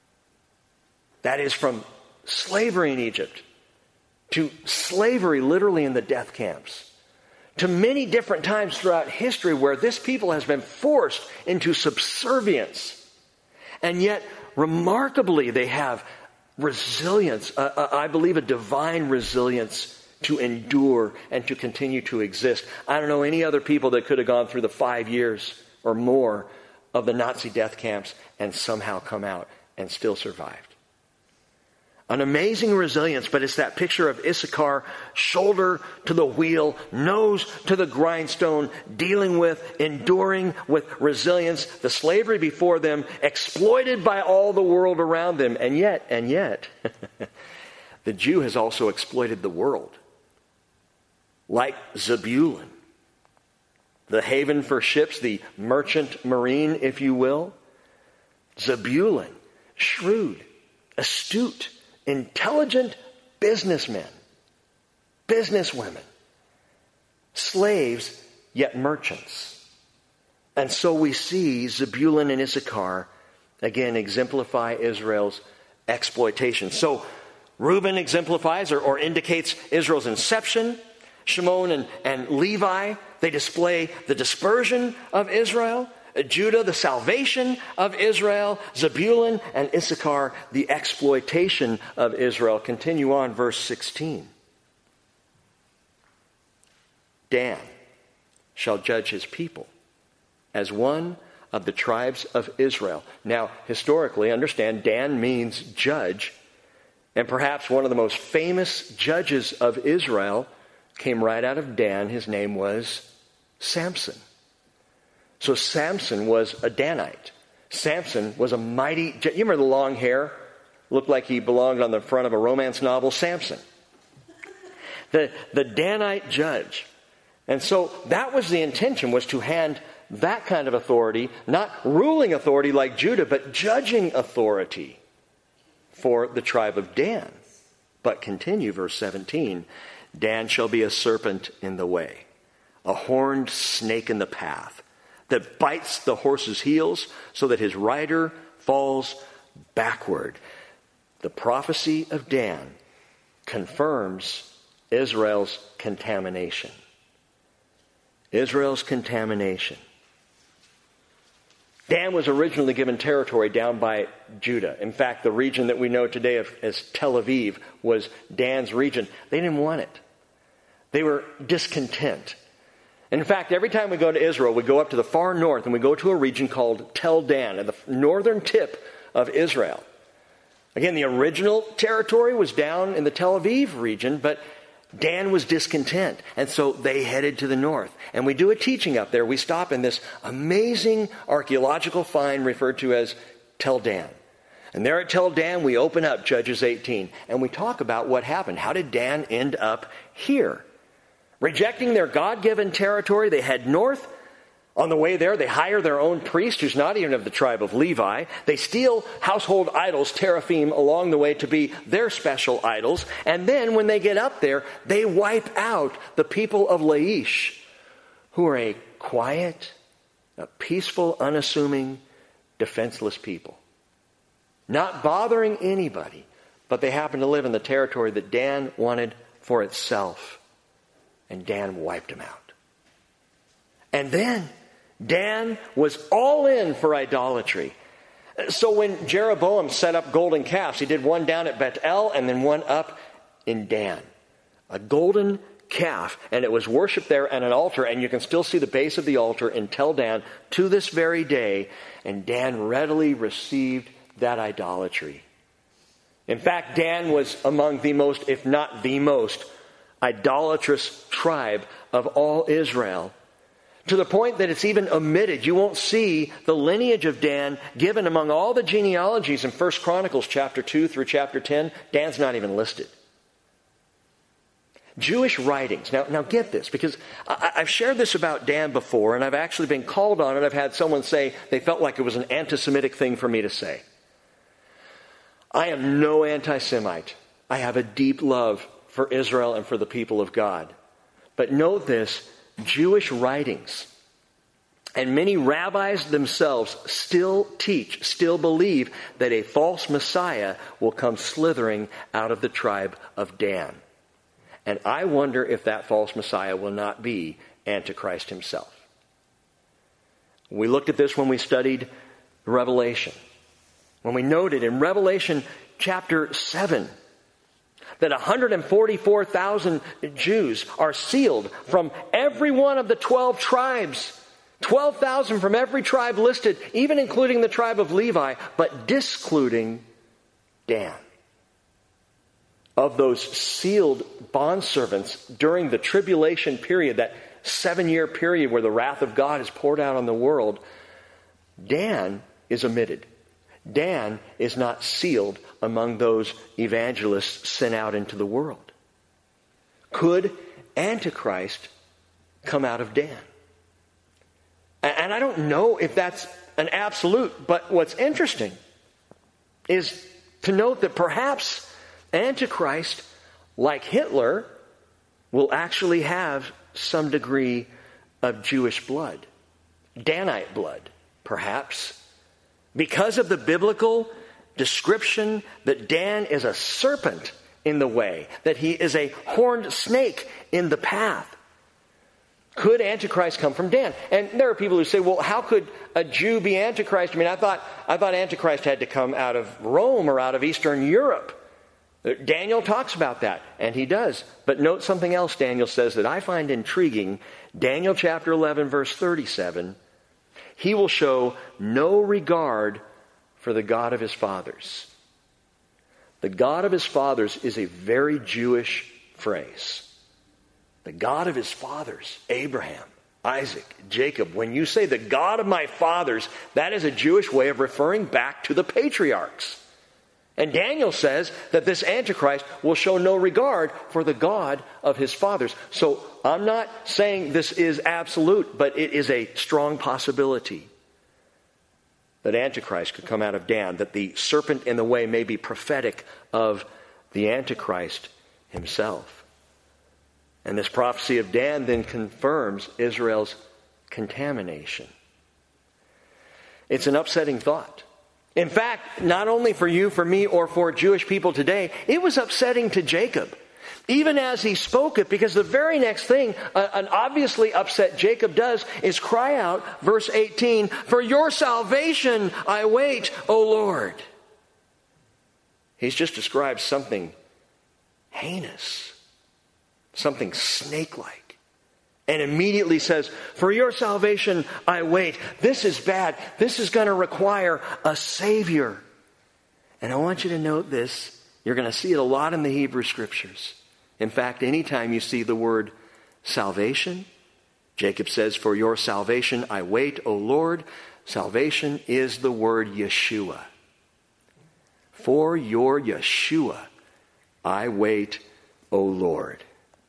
That is, from slavery in Egypt to slavery literally in the death camps, to many different times throughout history where this people has been forced into subservience. And yet, remarkably, they have resilience, I believe a divine resilience to endure and to continue to exist. I don't know any other people that could have gone through the 5 years or more of the Nazi death camps and somehow come out and still survived. An amazing resilience, but it's that picture of Issachar, shoulder to the wheel, nose to the grindstone, dealing with, enduring with resilience, the slavery before them, exploited by all the world around them. And yet, the Jew has also exploited the world. Like Zebulun, the haven for ships, the merchant marine, if you will. Zebulun, shrewd, astute, intelligent businessmen, businesswomen, slaves, yet merchants. And so we see Zebulun and Issachar, again, exemplify Israel's exploitation. So Reuben exemplifies or indicates Israel's inception. Shimon and Levi, they display the dispersion of Israel. Judah, the salvation of Israel. Zebulun and Issachar, the exploitation of Israel. Continue on, verse 16. Dan shall judge his people as one of the tribes of Israel. Now, historically, understand, Dan means judge. And perhaps one of the most famous judges of Israel came right out of Dan. His name was Samson. So Samson was a Danite. Samson was a mighty... You remember the long hair? Looked like he belonged on the front of a romance novel. Samson. The Danite judge. And so that was the intention, was to hand that kind of authority, not ruling authority like Judah, but judging authority for the tribe of Dan. But continue, verse 17. Dan shall be a serpent in the way, a horned snake in the path, that bites the horse's heels so that his rider falls backward. The prophecy of Dan confirms Israel's contamination. Israel's contamination. Dan was originally given territory down by Judah. In fact, the region that we know today as Tel Aviv was Dan's region. They didn't want it. They were discontent. In fact, every time we go to Israel, we go up to the far north and we go to a region called Tel Dan, at the northern tip of Israel. Again, the original territory was down in the Tel Aviv region, but Dan was discontent, and so they headed to the north. And we do a teaching up there. We stop in this amazing archaeological find referred to as Tel Dan. And there at Tel Dan, we open up Judges 18, and we talk about what happened. How did Dan end up here? Rejecting their God-given territory, they head north. On the way there, they hire their own priest, who's not even of the tribe of Levi. They steal household idols, teraphim, along the way to be their special idols. And then when they get up there, they wipe out the people of Laish, who are a quiet, a peaceful, unassuming, defenseless people. Not bothering anybody, but they happen to live in the territory that Dan wanted for itself. And Dan wiped them out. And then Dan was all in for idolatry. So when Jeroboam set up golden calves, he did one down at Bethel and then one up in Dan. A golden calf, and it was worshipped there at an altar, and you can still see the base of the altar in Tel Dan to this very day, and Dan readily received that idolatry. In fact, Dan was among the most, if not the most, idolatrous tribe of all Israel, to the point that it's even omitted. You won't see the lineage of Dan given among all the genealogies in 1 Chronicles chapter 2 through chapter 10. Dan's not even listed. Jewish writings. Now get this, because I've shared this about Dan before, and I've actually been called on it. I've had someone say they felt like it was an anti-Semitic thing for me to say. I am no anti-Semite. I have a deep love for Israel and for the people of God. But note this, Jewish writings and many rabbis themselves still teach, still believe that a false Messiah will come slithering out of the tribe of Dan. And I wonder if that false Messiah will not be Antichrist himself. We looked at this when we studied Revelation. When we noted in Revelation chapter 7 that 144,000 Jews are sealed from every one of the 12 tribes. 12,000 from every tribe listed, even including the tribe of Levi, but discluding Dan. Of those sealed bondservants during the tribulation period, that 7-year period where the wrath of God is poured out on the world, Dan is omitted. Dan is not sealed among those evangelists sent out into the world. Could Antichrist come out of Dan? And I don't know if that's an absolute, but what's interesting is to note that perhaps Antichrist, like Hitler, will actually have some degree of Jewish blood. Danite blood, perhaps. Because of the biblical description that Dan is a serpent in the way, that he is a horned snake in the path. Could Antichrist come from Dan? And there are people who say, well, how could a Jew be Antichrist? I mean, I thought Antichrist had to come out of Rome or out of Eastern Europe. Daniel talks about that, and he does. But note something else Daniel says that I find intriguing. Daniel chapter 11, verse 37. He will show no regard for the God of his fathers. The God of his fathers is a very Jewish phrase. The God of his fathers, Abraham, Isaac, Jacob. When you say the God of my fathers, that is a Jewish way of referring back to the patriarchs. And Daniel says that this Antichrist will show no regard for the God of his fathers. So I'm not saying this is absolute, but it is a strong possibility that Antichrist could come out of Dan, that the serpent in the way may be prophetic of the Antichrist himself. And this prophecy of Dan then confirms Israel's contamination. It's an upsetting thought. In fact, not only for you, for me, or for Jewish people today, it was upsetting to Jacob, even as he spoke it, because the very next thing an obviously upset Jacob does is cry out, verse 18, "For your salvation I wait, O Lord." He's just described something heinous, something snake-like, and immediately says, for your salvation I wait. This is bad. This is going to require a Savior. And I want you to note this. You're going to see it a lot in the Hebrew Scriptures. In fact, anytime you see the word salvation, Jacob says, for your salvation I wait, O Lord. Salvation is the word Yeshua. For your Yeshua I wait, O Lord.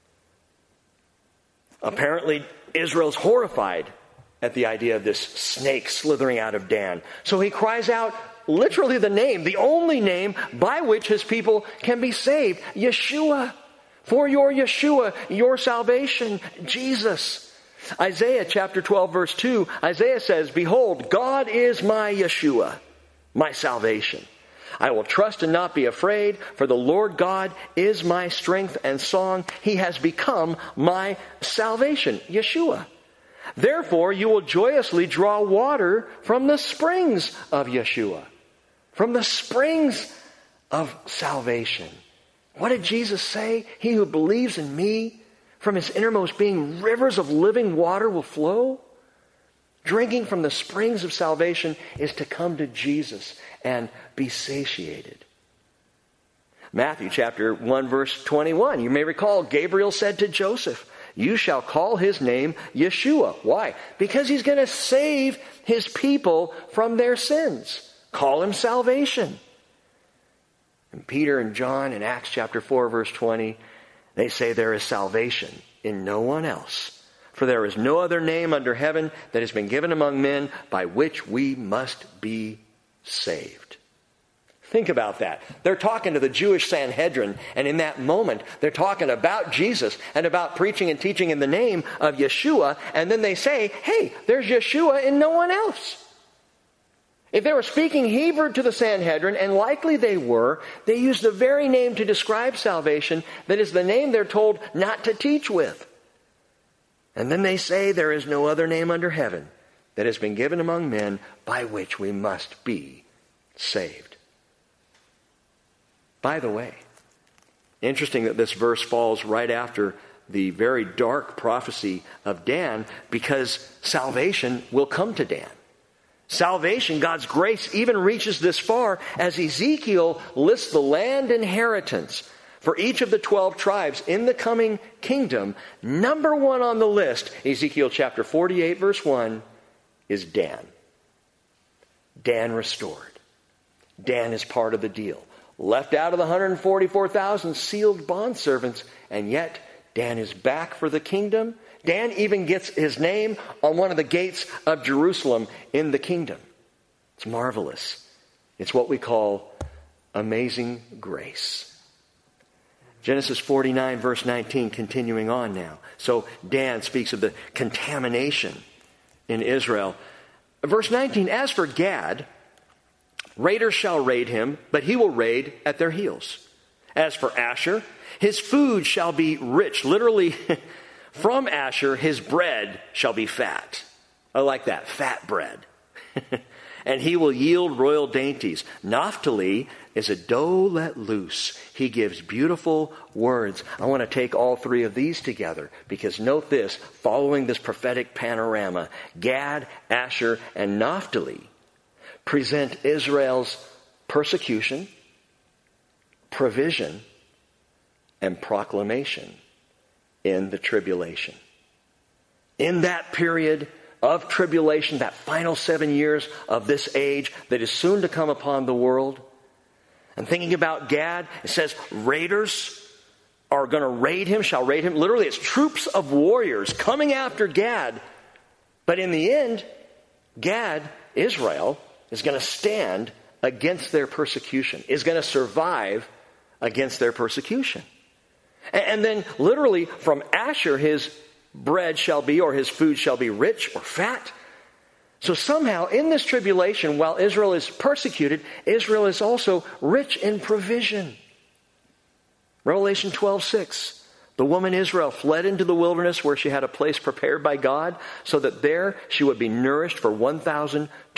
Apparently, Israel's horrified at the idea of this snake slithering out of Dan. So he cries out literally the name, the only name by which his people can be saved, Yeshua. For your Yeshua, your salvation, Jesus. Isaiah chapter 12 verse 2, Isaiah says, behold, God is my Yeshua, my salvation. I will trust and not be afraid, for the Lord God is my strength and song. He has become my salvation, Yeshua. Therefore, you will joyously draw water from the springs of Yeshua, from the springs of salvation. What did Jesus say? He who believes in me, from his innermost being, rivers of living water will flow. Drinking from the springs of salvation is to come to Jesus and be satiated. Matthew chapter 1 verse 21. You may recall Gabriel said to Joseph, you shall call his name Yeshua. Why? Because he's going to save his people from their sins. Call him salvation. And Peter and John in Acts chapter 4 verse 20, they say there is salvation in no one else. For there is no other name under heaven that has been given among men by which we must be saved. Think about that. They're talking to the Jewish Sanhedrin, and in that moment, they're talking about Jesus and about preaching and teaching in the name of Yeshua, and then they say, hey, there's Yeshua in no one else. If they were speaking Hebrew to the Sanhedrin, and likely they were, they used the very name to describe salvation that is the name they're told not to teach with. And then they say there is no other name under heaven that has been given among men by which we must be saved. By the way, interesting that this verse falls right after the very dark prophecy of Dan, because salvation will come to Dan. Salvation, God's grace, even reaches this far as Ezekiel lists the land inheritance for each of the 12 tribes in the coming kingdom. Number one on the list, Ezekiel chapter 48 verse 1, is Dan. Dan restored. Dan is part of the deal. Left out of the 144,000 sealed bondservants, and yet Dan is back for the kingdom. Dan even gets his name on one of the gates of Jerusalem in the kingdom. It's marvelous. It's what we call amazing grace. Genesis 49 verse 19, continuing on now. So Dan speaks of the contamination in Israel. Verse 19, as for Gad, raiders shall raid him, but he will raid at their heels. As for Asher, his food shall be rich. Literally, from Asher, his bread shall be fat. I like that, fat bread. And he will yield royal dainties. Naphtali is a doe let loose. He gives beautiful words. I want to take all three of these together, because note this, following this prophetic panorama, Gad, Asher, and Naphtali present Israel's persecution, provision, and proclamation in the tribulation. In that period of tribulation, that final 7 years of this age that is soon to come upon the world. And thinking about Gad, it says raiders are going to raid him, shall raid him. Literally, it's troops of warriors coming after Gad. But in the end, Gad, Israel, is going to stand against their persecution, is going to survive against their persecution. And then literally from Asher, his bread shall be, or his food shall be rich or fat. So somehow in this tribulation, while Israel is persecuted, Israel is also rich in provision. Revelation 12:6. The woman Israel fled into the wilderness where she had a place prepared by God, so that there she would be nourished for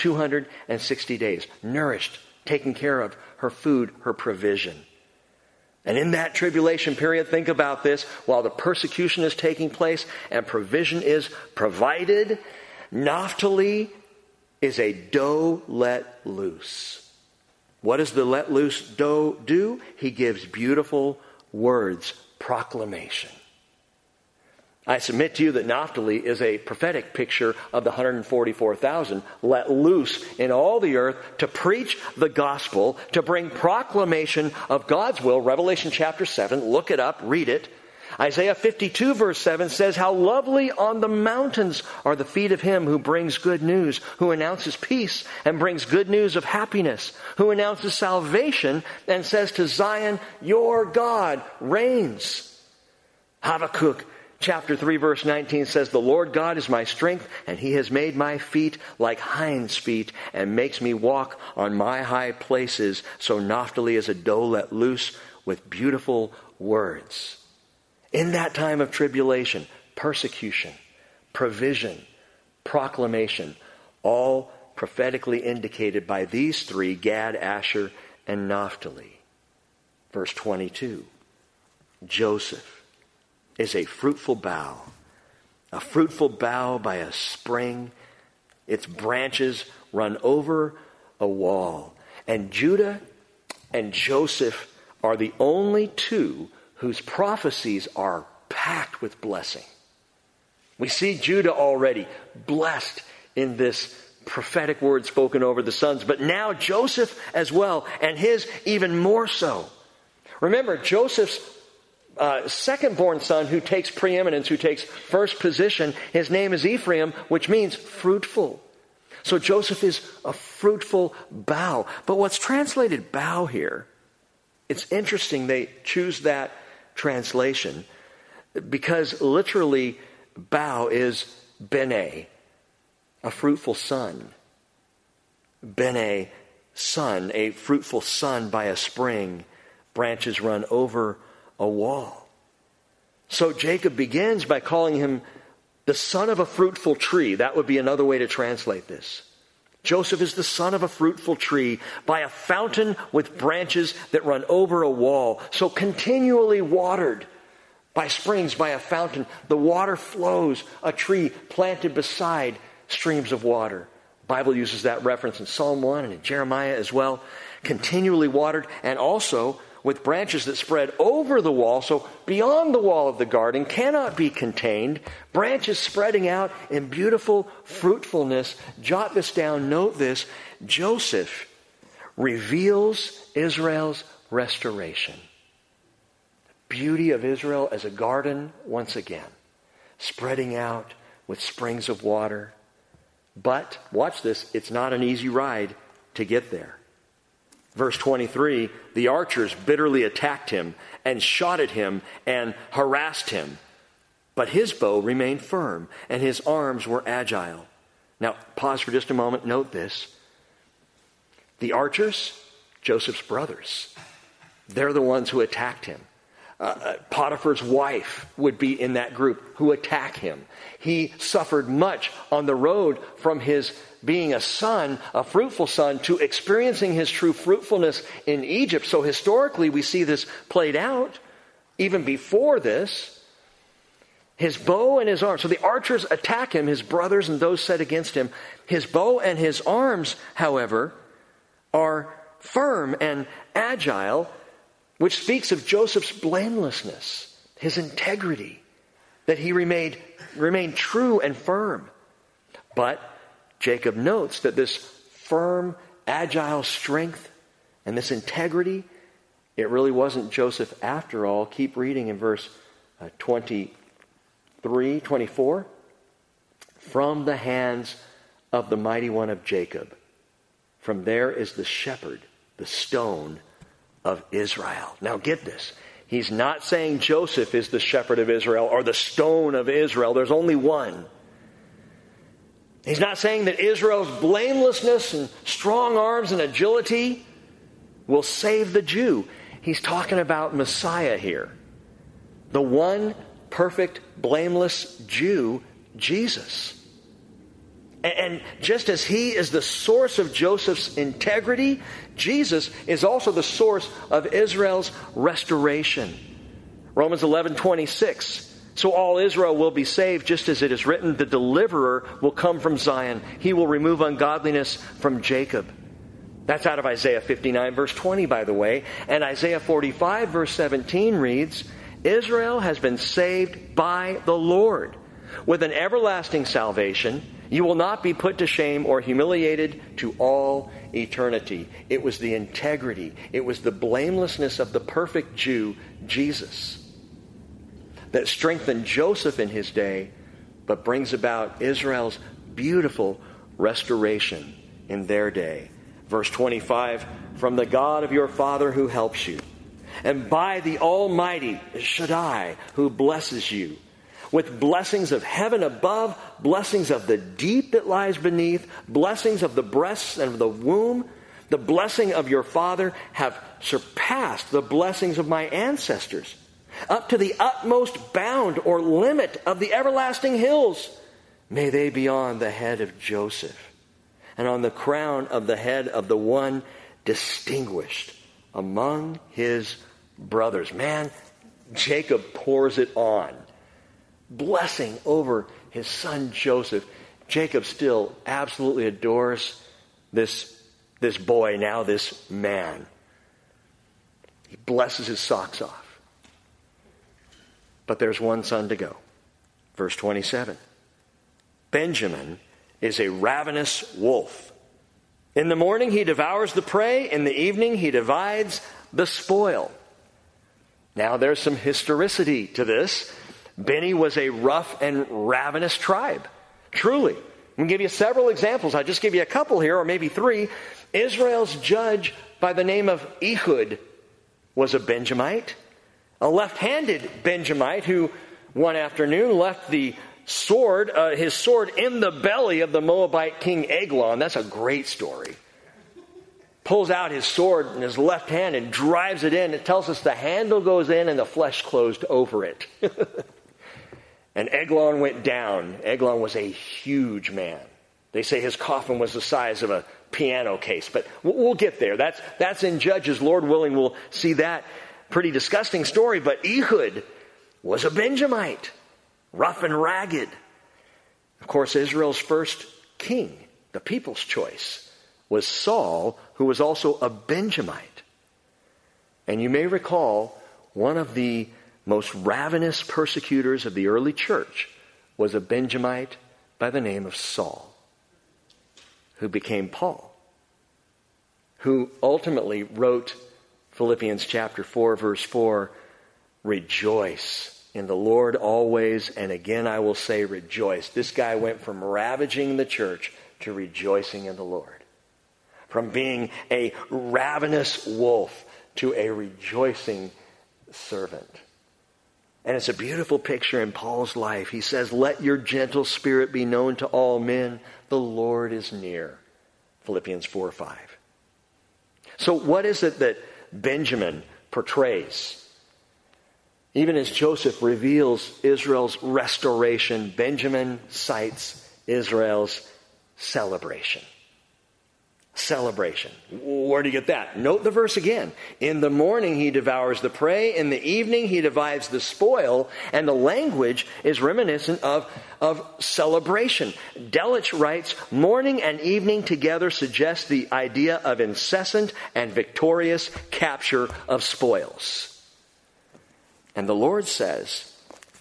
1,260 days. Nourished, taking care of her food, her provision. And in that tribulation period, think about this, while the persecution is taking place and provision is provided, Naphtali is a doe let loose. What does the let loose doe do? He gives beautiful words, proclamation. I submit to you that Naphtali is a prophetic picture of the 144,000 let loose in all the earth to preach the gospel, to bring proclamation of God's will. Revelation chapter 7, look it up, read it. Isaiah 52 verse 7 says, how lovely on the mountains are the feet of him who brings good news, who announces peace and brings good news of happiness, who announces salvation and says to Zion, your God reigns. Habakkuk Chapter 3 verse 19 says, the Lord God is my strength, and he has made my feet like hinds' feet, and makes me walk on my high places. So Naphtali is a doe let loose with beautiful words. In that time of tribulation, persecution, provision, proclamation, all prophetically indicated by these three, Gad, Asher, and Naphtali. Verse 22, Joseph is a fruitful bough by a spring. Its branches run over a wall. And Judah and Joseph are the only two whose prophecies are packed with blessing. We see Judah already blessed in this prophetic word spoken over the sons, but now Joseph as well, and his even more so. Remember, Joseph's second-born son who takes preeminence, who takes first position, his name is Ephraim, which means fruitful. So Joseph is a fruitful bough. But what's translated bough here, it's interesting they choose that translation because literally bough is bene, a fruitful son. Bene, son, a fruitful son by a spring, branches run over a wall. So Jacob begins by calling him the son of a fruitful tree. That would be another way to translate this. Joseph is the son of a fruitful tree by a fountain with branches that run over a wall. So continually watered by springs, by a fountain. The water flows, a tree planted beside streams of water. The Bible uses that reference in Psalm 1 and in Jeremiah as well. Continually watered, and also with branches that spread over the wall, so beyond the wall of the garden, cannot be contained, branches spreading out in beautiful fruitfulness. Jot this down, note this. Joseph reveals Israel's restoration. The beauty of Israel as a garden once again, spreading out with springs of water. But, watch this, it's not an easy ride to get there. Verse 23, the archers bitterly attacked him and shot at him and harassed him. But his bow remained firm and his arms were agile. Now, pause for just a moment. Note this. The archers, Joseph's brothers, they're the ones who attacked him. Potiphar's wife would be in that group who attack him. He suffered much on the road from his being a son, a fruitful son, to experiencing his true fruitfulness in Egypt. So historically we see this played out even before this. His bow and his arms. So the archers attack him, his brothers and those set against him. His bow and his arms, however, are firm and agile, which speaks of Joseph's blamelessness, his integrity, that he remained true and firm. But Jacob notes that this firm, agile strength and this integrity, it really wasn't Joseph after all. Keep reading in verse 23, 24. From the hands of the mighty one of Jacob, from there is the shepherd, the stone of Israel. Now get this. He's not saying Joseph is the shepherd of Israel or the stone of Israel. There's only one. He's not saying that Israel's blamelessness and strong arms and agility will save the Jew. He's talking about Messiah here. The one perfect, blameless Jew, Jesus. And just as he is the source of Joseph's integrity, Jesus is also the source of Israel's restoration. Romans 11:26. So all Israel will be saved, just as it is written, the deliverer will come from Zion. He will remove ungodliness from Jacob. That's out of Isaiah 59 verse 20, by the way. And Isaiah 45 verse 17 reads, Israel has been saved by the Lord with an everlasting salvation. You will not be put to shame or humiliated to all eternity. It was the integrity, it was the blamelessness of the perfect Jew, Jesus, that strengthened Joseph in his day, but brings about Israel's beautiful restoration in their day. Verse 25, from the God of your father who helps you, and by the Almighty Shaddai who blesses you, with blessings of heaven above, blessings of the deep that lies beneath, blessings of the breasts and of the womb, the blessing of your father have surpassed the blessings of my ancestors, up to the utmost bound or limit of the everlasting hills. May they be on the head of Joseph, and on the crown of the head of the one distinguished among his brothers. Man, Jacob pours it on. Blessing over his son Joseph. Jacob still absolutely adores this boy, now this man. He blesses his socks off. But there's one son to go. Verse 27. Benjamin is a ravenous wolf. In the morning he devours the prey. In the evening he divides the spoil. Now there's some historicity to this. Benny was a rough and ravenous tribe. Truly. I'm going to give you several examples. I'll just give you a couple here, or maybe three. Israel's judge by the name of Ehud was a Benjamite. A left-handed Benjamite who one afternoon left the sword, his sword in the belly of the Moabite king Eglon. That's a great story. Pulls out his sword in his left hand and drives it in. It tells us the handle goes in and the flesh closed over it. And Eglon went down. Eglon was a huge man. They say his coffin was the size of a piano case. But we'll get there. That's in Judges. Lord willing, we'll see that. Pretty disgusting story, but Ehud was a Benjamite, rough and ragged. Of course, Israel's first king, the people's choice, was Saul, who was also a Benjamite. And you may recall one of the most ravenous persecutors of the early church was a Benjamite by the name of Saul, who became Paul, who ultimately wrote Philippians chapter 4, verse 4, rejoice in the Lord always, and again I will say rejoice. This guy went from ravaging the church to rejoicing in the Lord. From being a ravenous wolf to a rejoicing servant. And it's a beautiful picture in Paul's life. He says, let your gentle spirit be known to all men. The Lord is near. Philippians 4:5. So what is it that Benjamin portrays? Even as Joseph reveals Israel's restoration, Benjamin cites Israel's celebration. Celebration. Where do you get that? Note the verse again. In the morning he devours the prey. In the evening he divides the spoil. And the language is reminiscent of celebration. Delitzsch writes, morning and evening together suggest the idea of incessant and victorious capture of spoils. And the Lord says,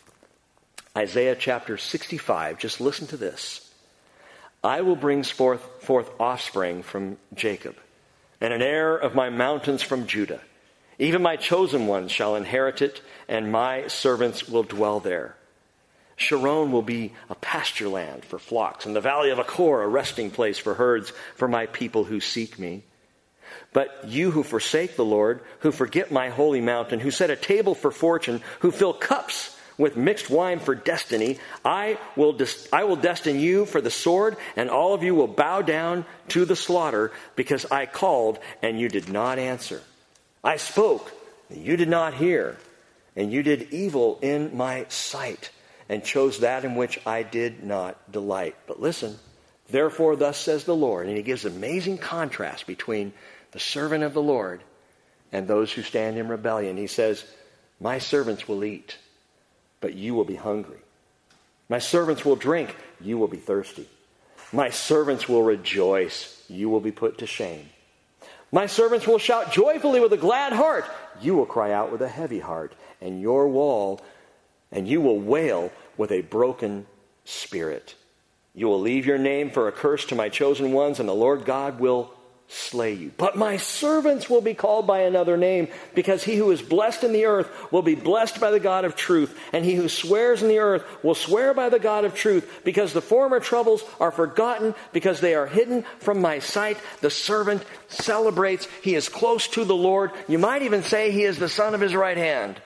Isaiah chapter 65, just listen to this. I will bring forth offspring from Jacob, and an heir of my mountains from Judah. Even my chosen ones shall inherit it, and my servants will dwell there. Sharon will be a pasture land for flocks, and the valley of Achor a resting place for herds for my people who seek me. But you who forsake the Lord, who forget my holy mountain, who set a table for fortune, who fill cups with mixed wine for destiny, I will destine you for the sword, and all of you will bow down to the slaughter, because I called and you did not answer. I spoke, and you did not hear, and you did evil in my sight, and chose that in which I did not delight. But listen, Therefore, thus says the Lord. And he gives amazing contrast between the servant of the Lord and those who stand in rebellion. He says, my servants will eat, but you will be hungry. My servants will drink, you will be thirsty. My servants will rejoice, you will be put to shame. My servants will shout joyfully with a glad heart. You will cry out with a heavy heart, and you will wail with a broken spirit. You will leave your name for a curse to my chosen ones, and the Lord God will slay you. But my servants will be called by another name, because he who is blessed in the earth will be blessed by the God of truth, and he who swears in the earth will swear by the God of truth, because the former troubles are forgotten, because they are hidden from my sight. The servant celebrates. He is close to the Lord. You might even say he is the son of his right hand.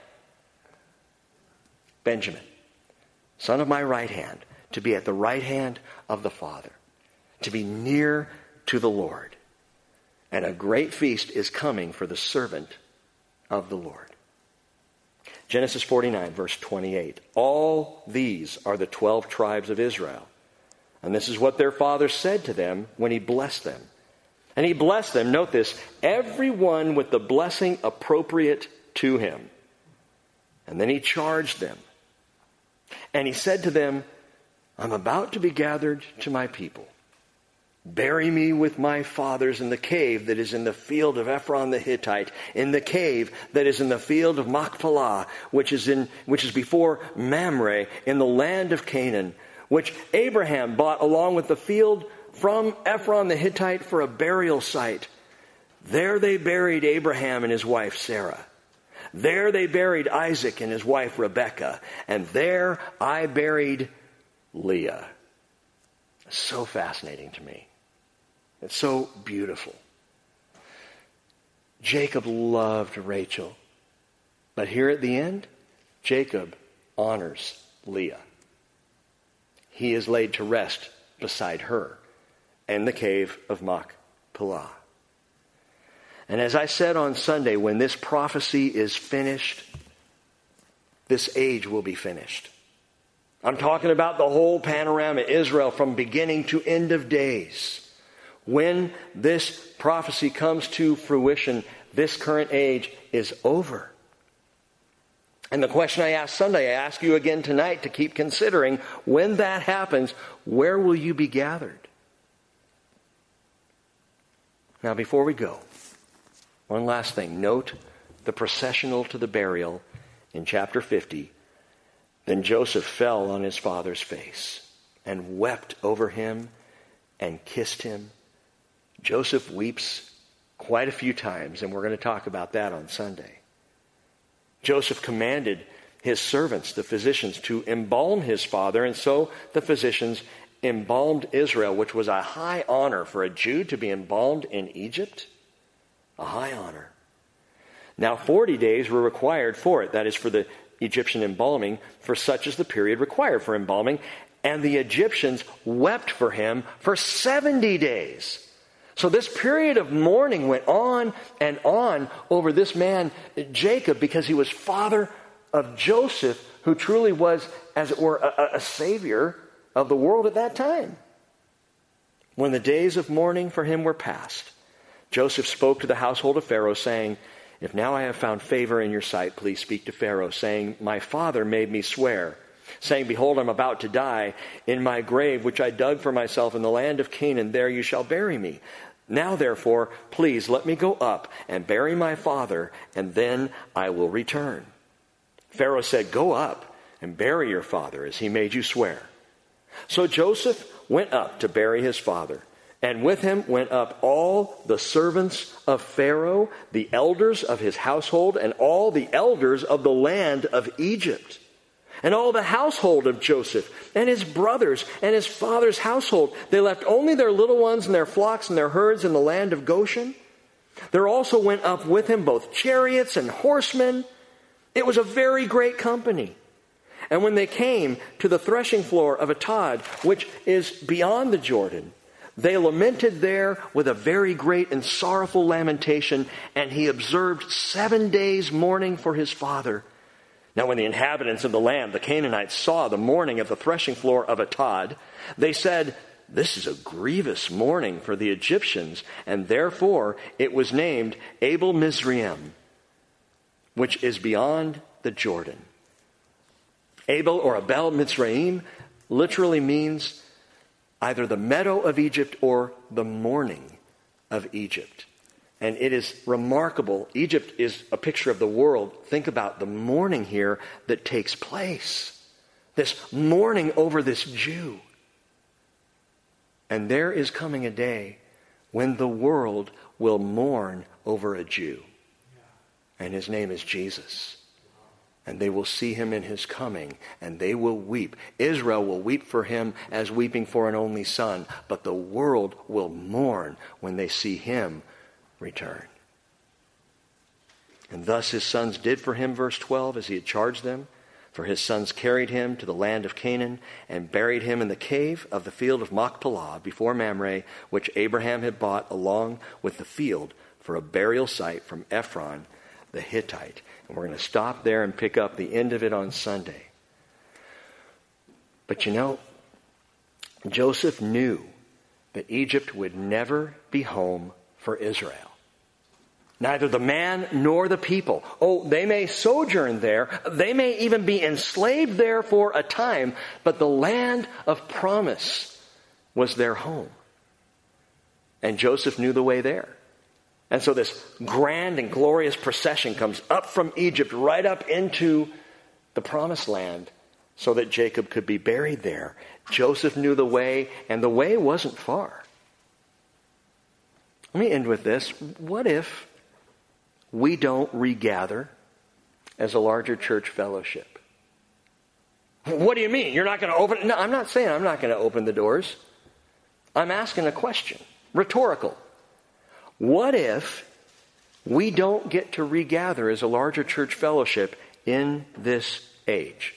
Benjamin, son of my right hand, to be at the right hand of the Father, to be near to the Lord. And a great feast is coming for the servant of the Lord. Genesis 49, verse 28. All these are the 12 tribes of Israel. And this is what their father said to them when he blessed them. And he blessed them, note this, everyone with the blessing appropriate to him. And then he charged them. And he said to them, I'm about to be gathered to my people. Bury me with my fathers in the cave that is in the field of Ephron the Hittite, in the cave that is in the field of Machpelah, which is before Mamre, in the land of Canaan, which Abraham bought along with the field from Ephron the Hittite for a burial site. There they buried Abraham and his wife Sarah. There they buried Isaac and his wife Rebekah. And there I buried Leah. So fascinating to me. It's so beautiful. Jacob loved Rachel. But here at the end, Jacob honors Leah. He is laid to rest beside her in the cave of Machpelah. And as I said on Sunday, when this prophecy is finished, this age will be finished. I'm talking about the whole panorama, Israel, from beginning to end of days. When this prophecy comes to fruition, this current age is over. And the question I asked Sunday, I ask you again tonight to keep considering, when that happens, where will you be gathered? Now, before we go, one last thing. Note the processional to the burial in chapter 50. Then Joseph fell on his father's face and wept over him and kissed him. Joseph weeps quite a few times, and we're going to talk about that on Sunday. Joseph commanded his servants, the physicians, to embalm his father, and so the physicians embalmed Israel, which was a high honor for a Jew to be embalmed in Egypt. A high honor. Now 40 days were required for it, that is for the Egyptian embalming, for such is the period required for embalming, and the Egyptians wept for him for 70 days. So this period of mourning went on and on over this man, Jacob, because he was father of Joseph, who truly was, as it were, a savior of the world at that time. When the days of mourning for him were past, Joseph spoke to the household of Pharaoh, saying, if now I have found favor in your sight, please speak to Pharaoh, saying, my father made me swear, saying, behold, I'm about to die. In my grave, which I dug for myself in the land of Canaan, there you shall bury me. Now, therefore, please let me go up and bury my father, and then I will return. Pharaoh said, go up and bury your father, as he made you swear. So Joseph went up to bury his father. And with him went up all the servants of Pharaoh, the elders of his household, and all the elders of the land of Egypt. And all the household of Joseph, and his brothers, and his father's household. They left only their little ones and their flocks and their herds in the land of Goshen. There also went up with him both chariots and horsemen. It was a very great company. And when they came to the threshing floor of Atad, which is beyond the Jordan, they lamented there with a very great and sorrowful lamentation, and he observed 7 days mourning for his father. Now when the inhabitants of the land, the Canaanites, saw the mourning of the threshing floor of Atad, they said, this is a grievous mourning for the Egyptians, and therefore it was named Abel Mizraim, which is beyond the Jordan. Abel or Abel Mizraim literally means either the meadow of Egypt or the mourning of Egypt. And it is remarkable. Egypt is a picture of the world. Think about the mourning here that takes place. This mourning over this Jew. And there is coming a day when the world will mourn over a Jew. And his name is Jesus. And they will see him in his coming, and they will weep. Israel will weep for him as weeping for an only son, but the world will mourn when they see him return. And thus his sons did for him, verse 12, as he had charged them. For his sons carried him to the land of Canaan and buried him in the cave of the field of Machpelah before Mamre, which Abraham had bought along with the field for a burial site from Ephron the Hittite. And we're going to stop there and pick up the end of it on Sunday. But you know, Joseph knew that Egypt would never be home for Israel. Neither the man nor the people. Oh, they may sojourn there. They may even be enslaved there for a time. But the land of promise was their home. And Joseph knew the way there. And so this grand and glorious procession comes up from Egypt right up into the promised land so that Jacob could be buried there. Joseph knew the way, and the way wasn't far. Let me end with this. What if we don't regather as a larger church fellowship? What do you mean? You're not going to open it? No, I'm not saying I'm not going to open the doors. I'm asking a question, rhetorical. What if we don't get to regather as a larger church fellowship in this age?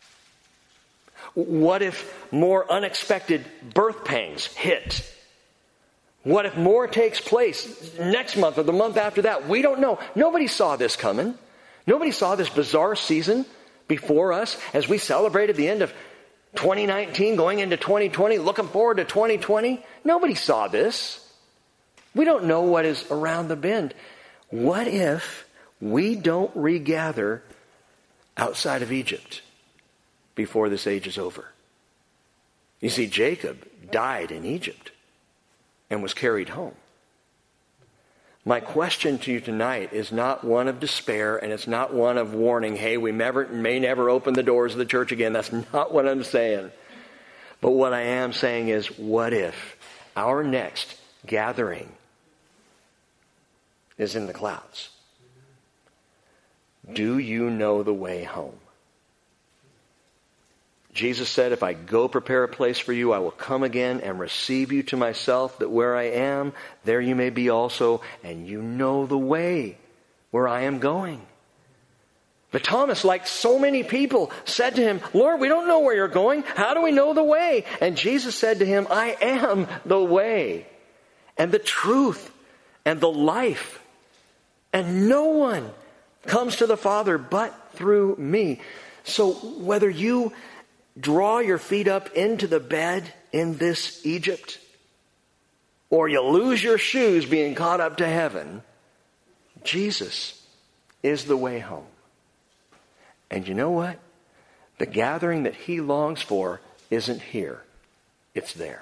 What if more unexpected birth pangs hit? What if more takes place next month or the month after that? We don't know. Nobody saw this coming. Nobody saw this bizarre season before us as we celebrated the end of 2019, going into 2020, looking forward to 2020. Nobody saw this. We don't know what is around the bend. What if we don't regather outside of Egypt before this age is over? You see, Jacob died in Egypt and was carried home. My question to you tonight is not one of despair, and it's not one of warning, hey, we may never open the doors of the church again. That's not what I'm saying. But what I am saying is, what if our next gathering is in the clouds? Do you know the way home? Jesus said, if I go prepare a place for you, I will come again and receive you to myself, that where I am, there you may be also, and you know the way where I am going. But Thomas, like so many people, said to him, Lord, we don't know where you're going. How do we know the way? And Jesus said to him, I am the way and the truth and the life. And no one comes to the Father but through me. So whether you draw your feet up into the bed in this Egypt, or you lose your shoes being caught up to heaven, Jesus is the way home. And you know what? The gathering that he longs for isn't here. It's there.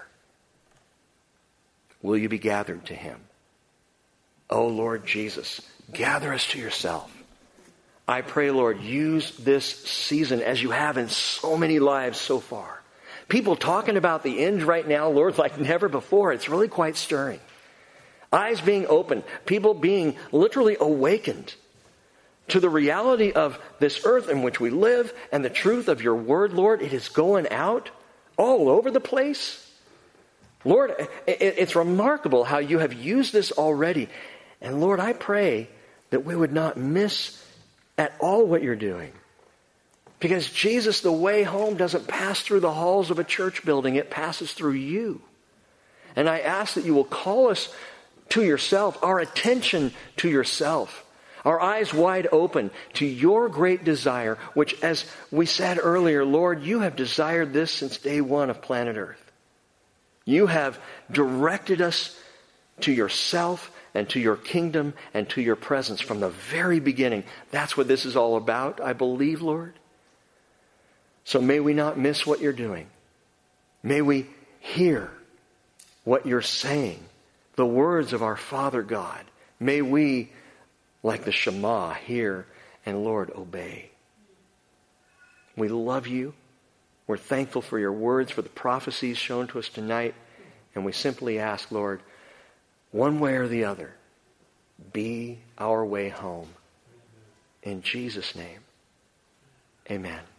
Will you be gathered to him? Oh, Lord Jesus, gather us to yourself. I pray, Lord, use this season as you have in so many lives so far. People talking about the end right now, Lord, like never before. It's really quite stirring. Eyes being opened, people being literally awakened to the reality of this earth in which we live and the truth of your word, Lord. It is going out all over the place. Lord, it's remarkable how you have used this already. And Lord, I pray that we would not miss at all what you're doing. Because Jesus, the way home doesn't pass through the halls of a church building. It passes through you. And I ask that you will call us to yourself, our attention to yourself, our eyes wide open to your great desire, which, as we said earlier, Lord, you have desired this since day one of planet Earth. You have directed us to yourself and to your kingdom and to your presence from the very beginning. That's what this is all about, I believe, Lord. So may we not miss what you're doing. May we hear what you're saying, the words of our Father God. May we, like the Shema, hear and, Lord, obey. We love you. We're thankful for your words, for the prophecies shown to us tonight. And we simply ask, Lord, one way or the other, be our way home. In Jesus' name, amen.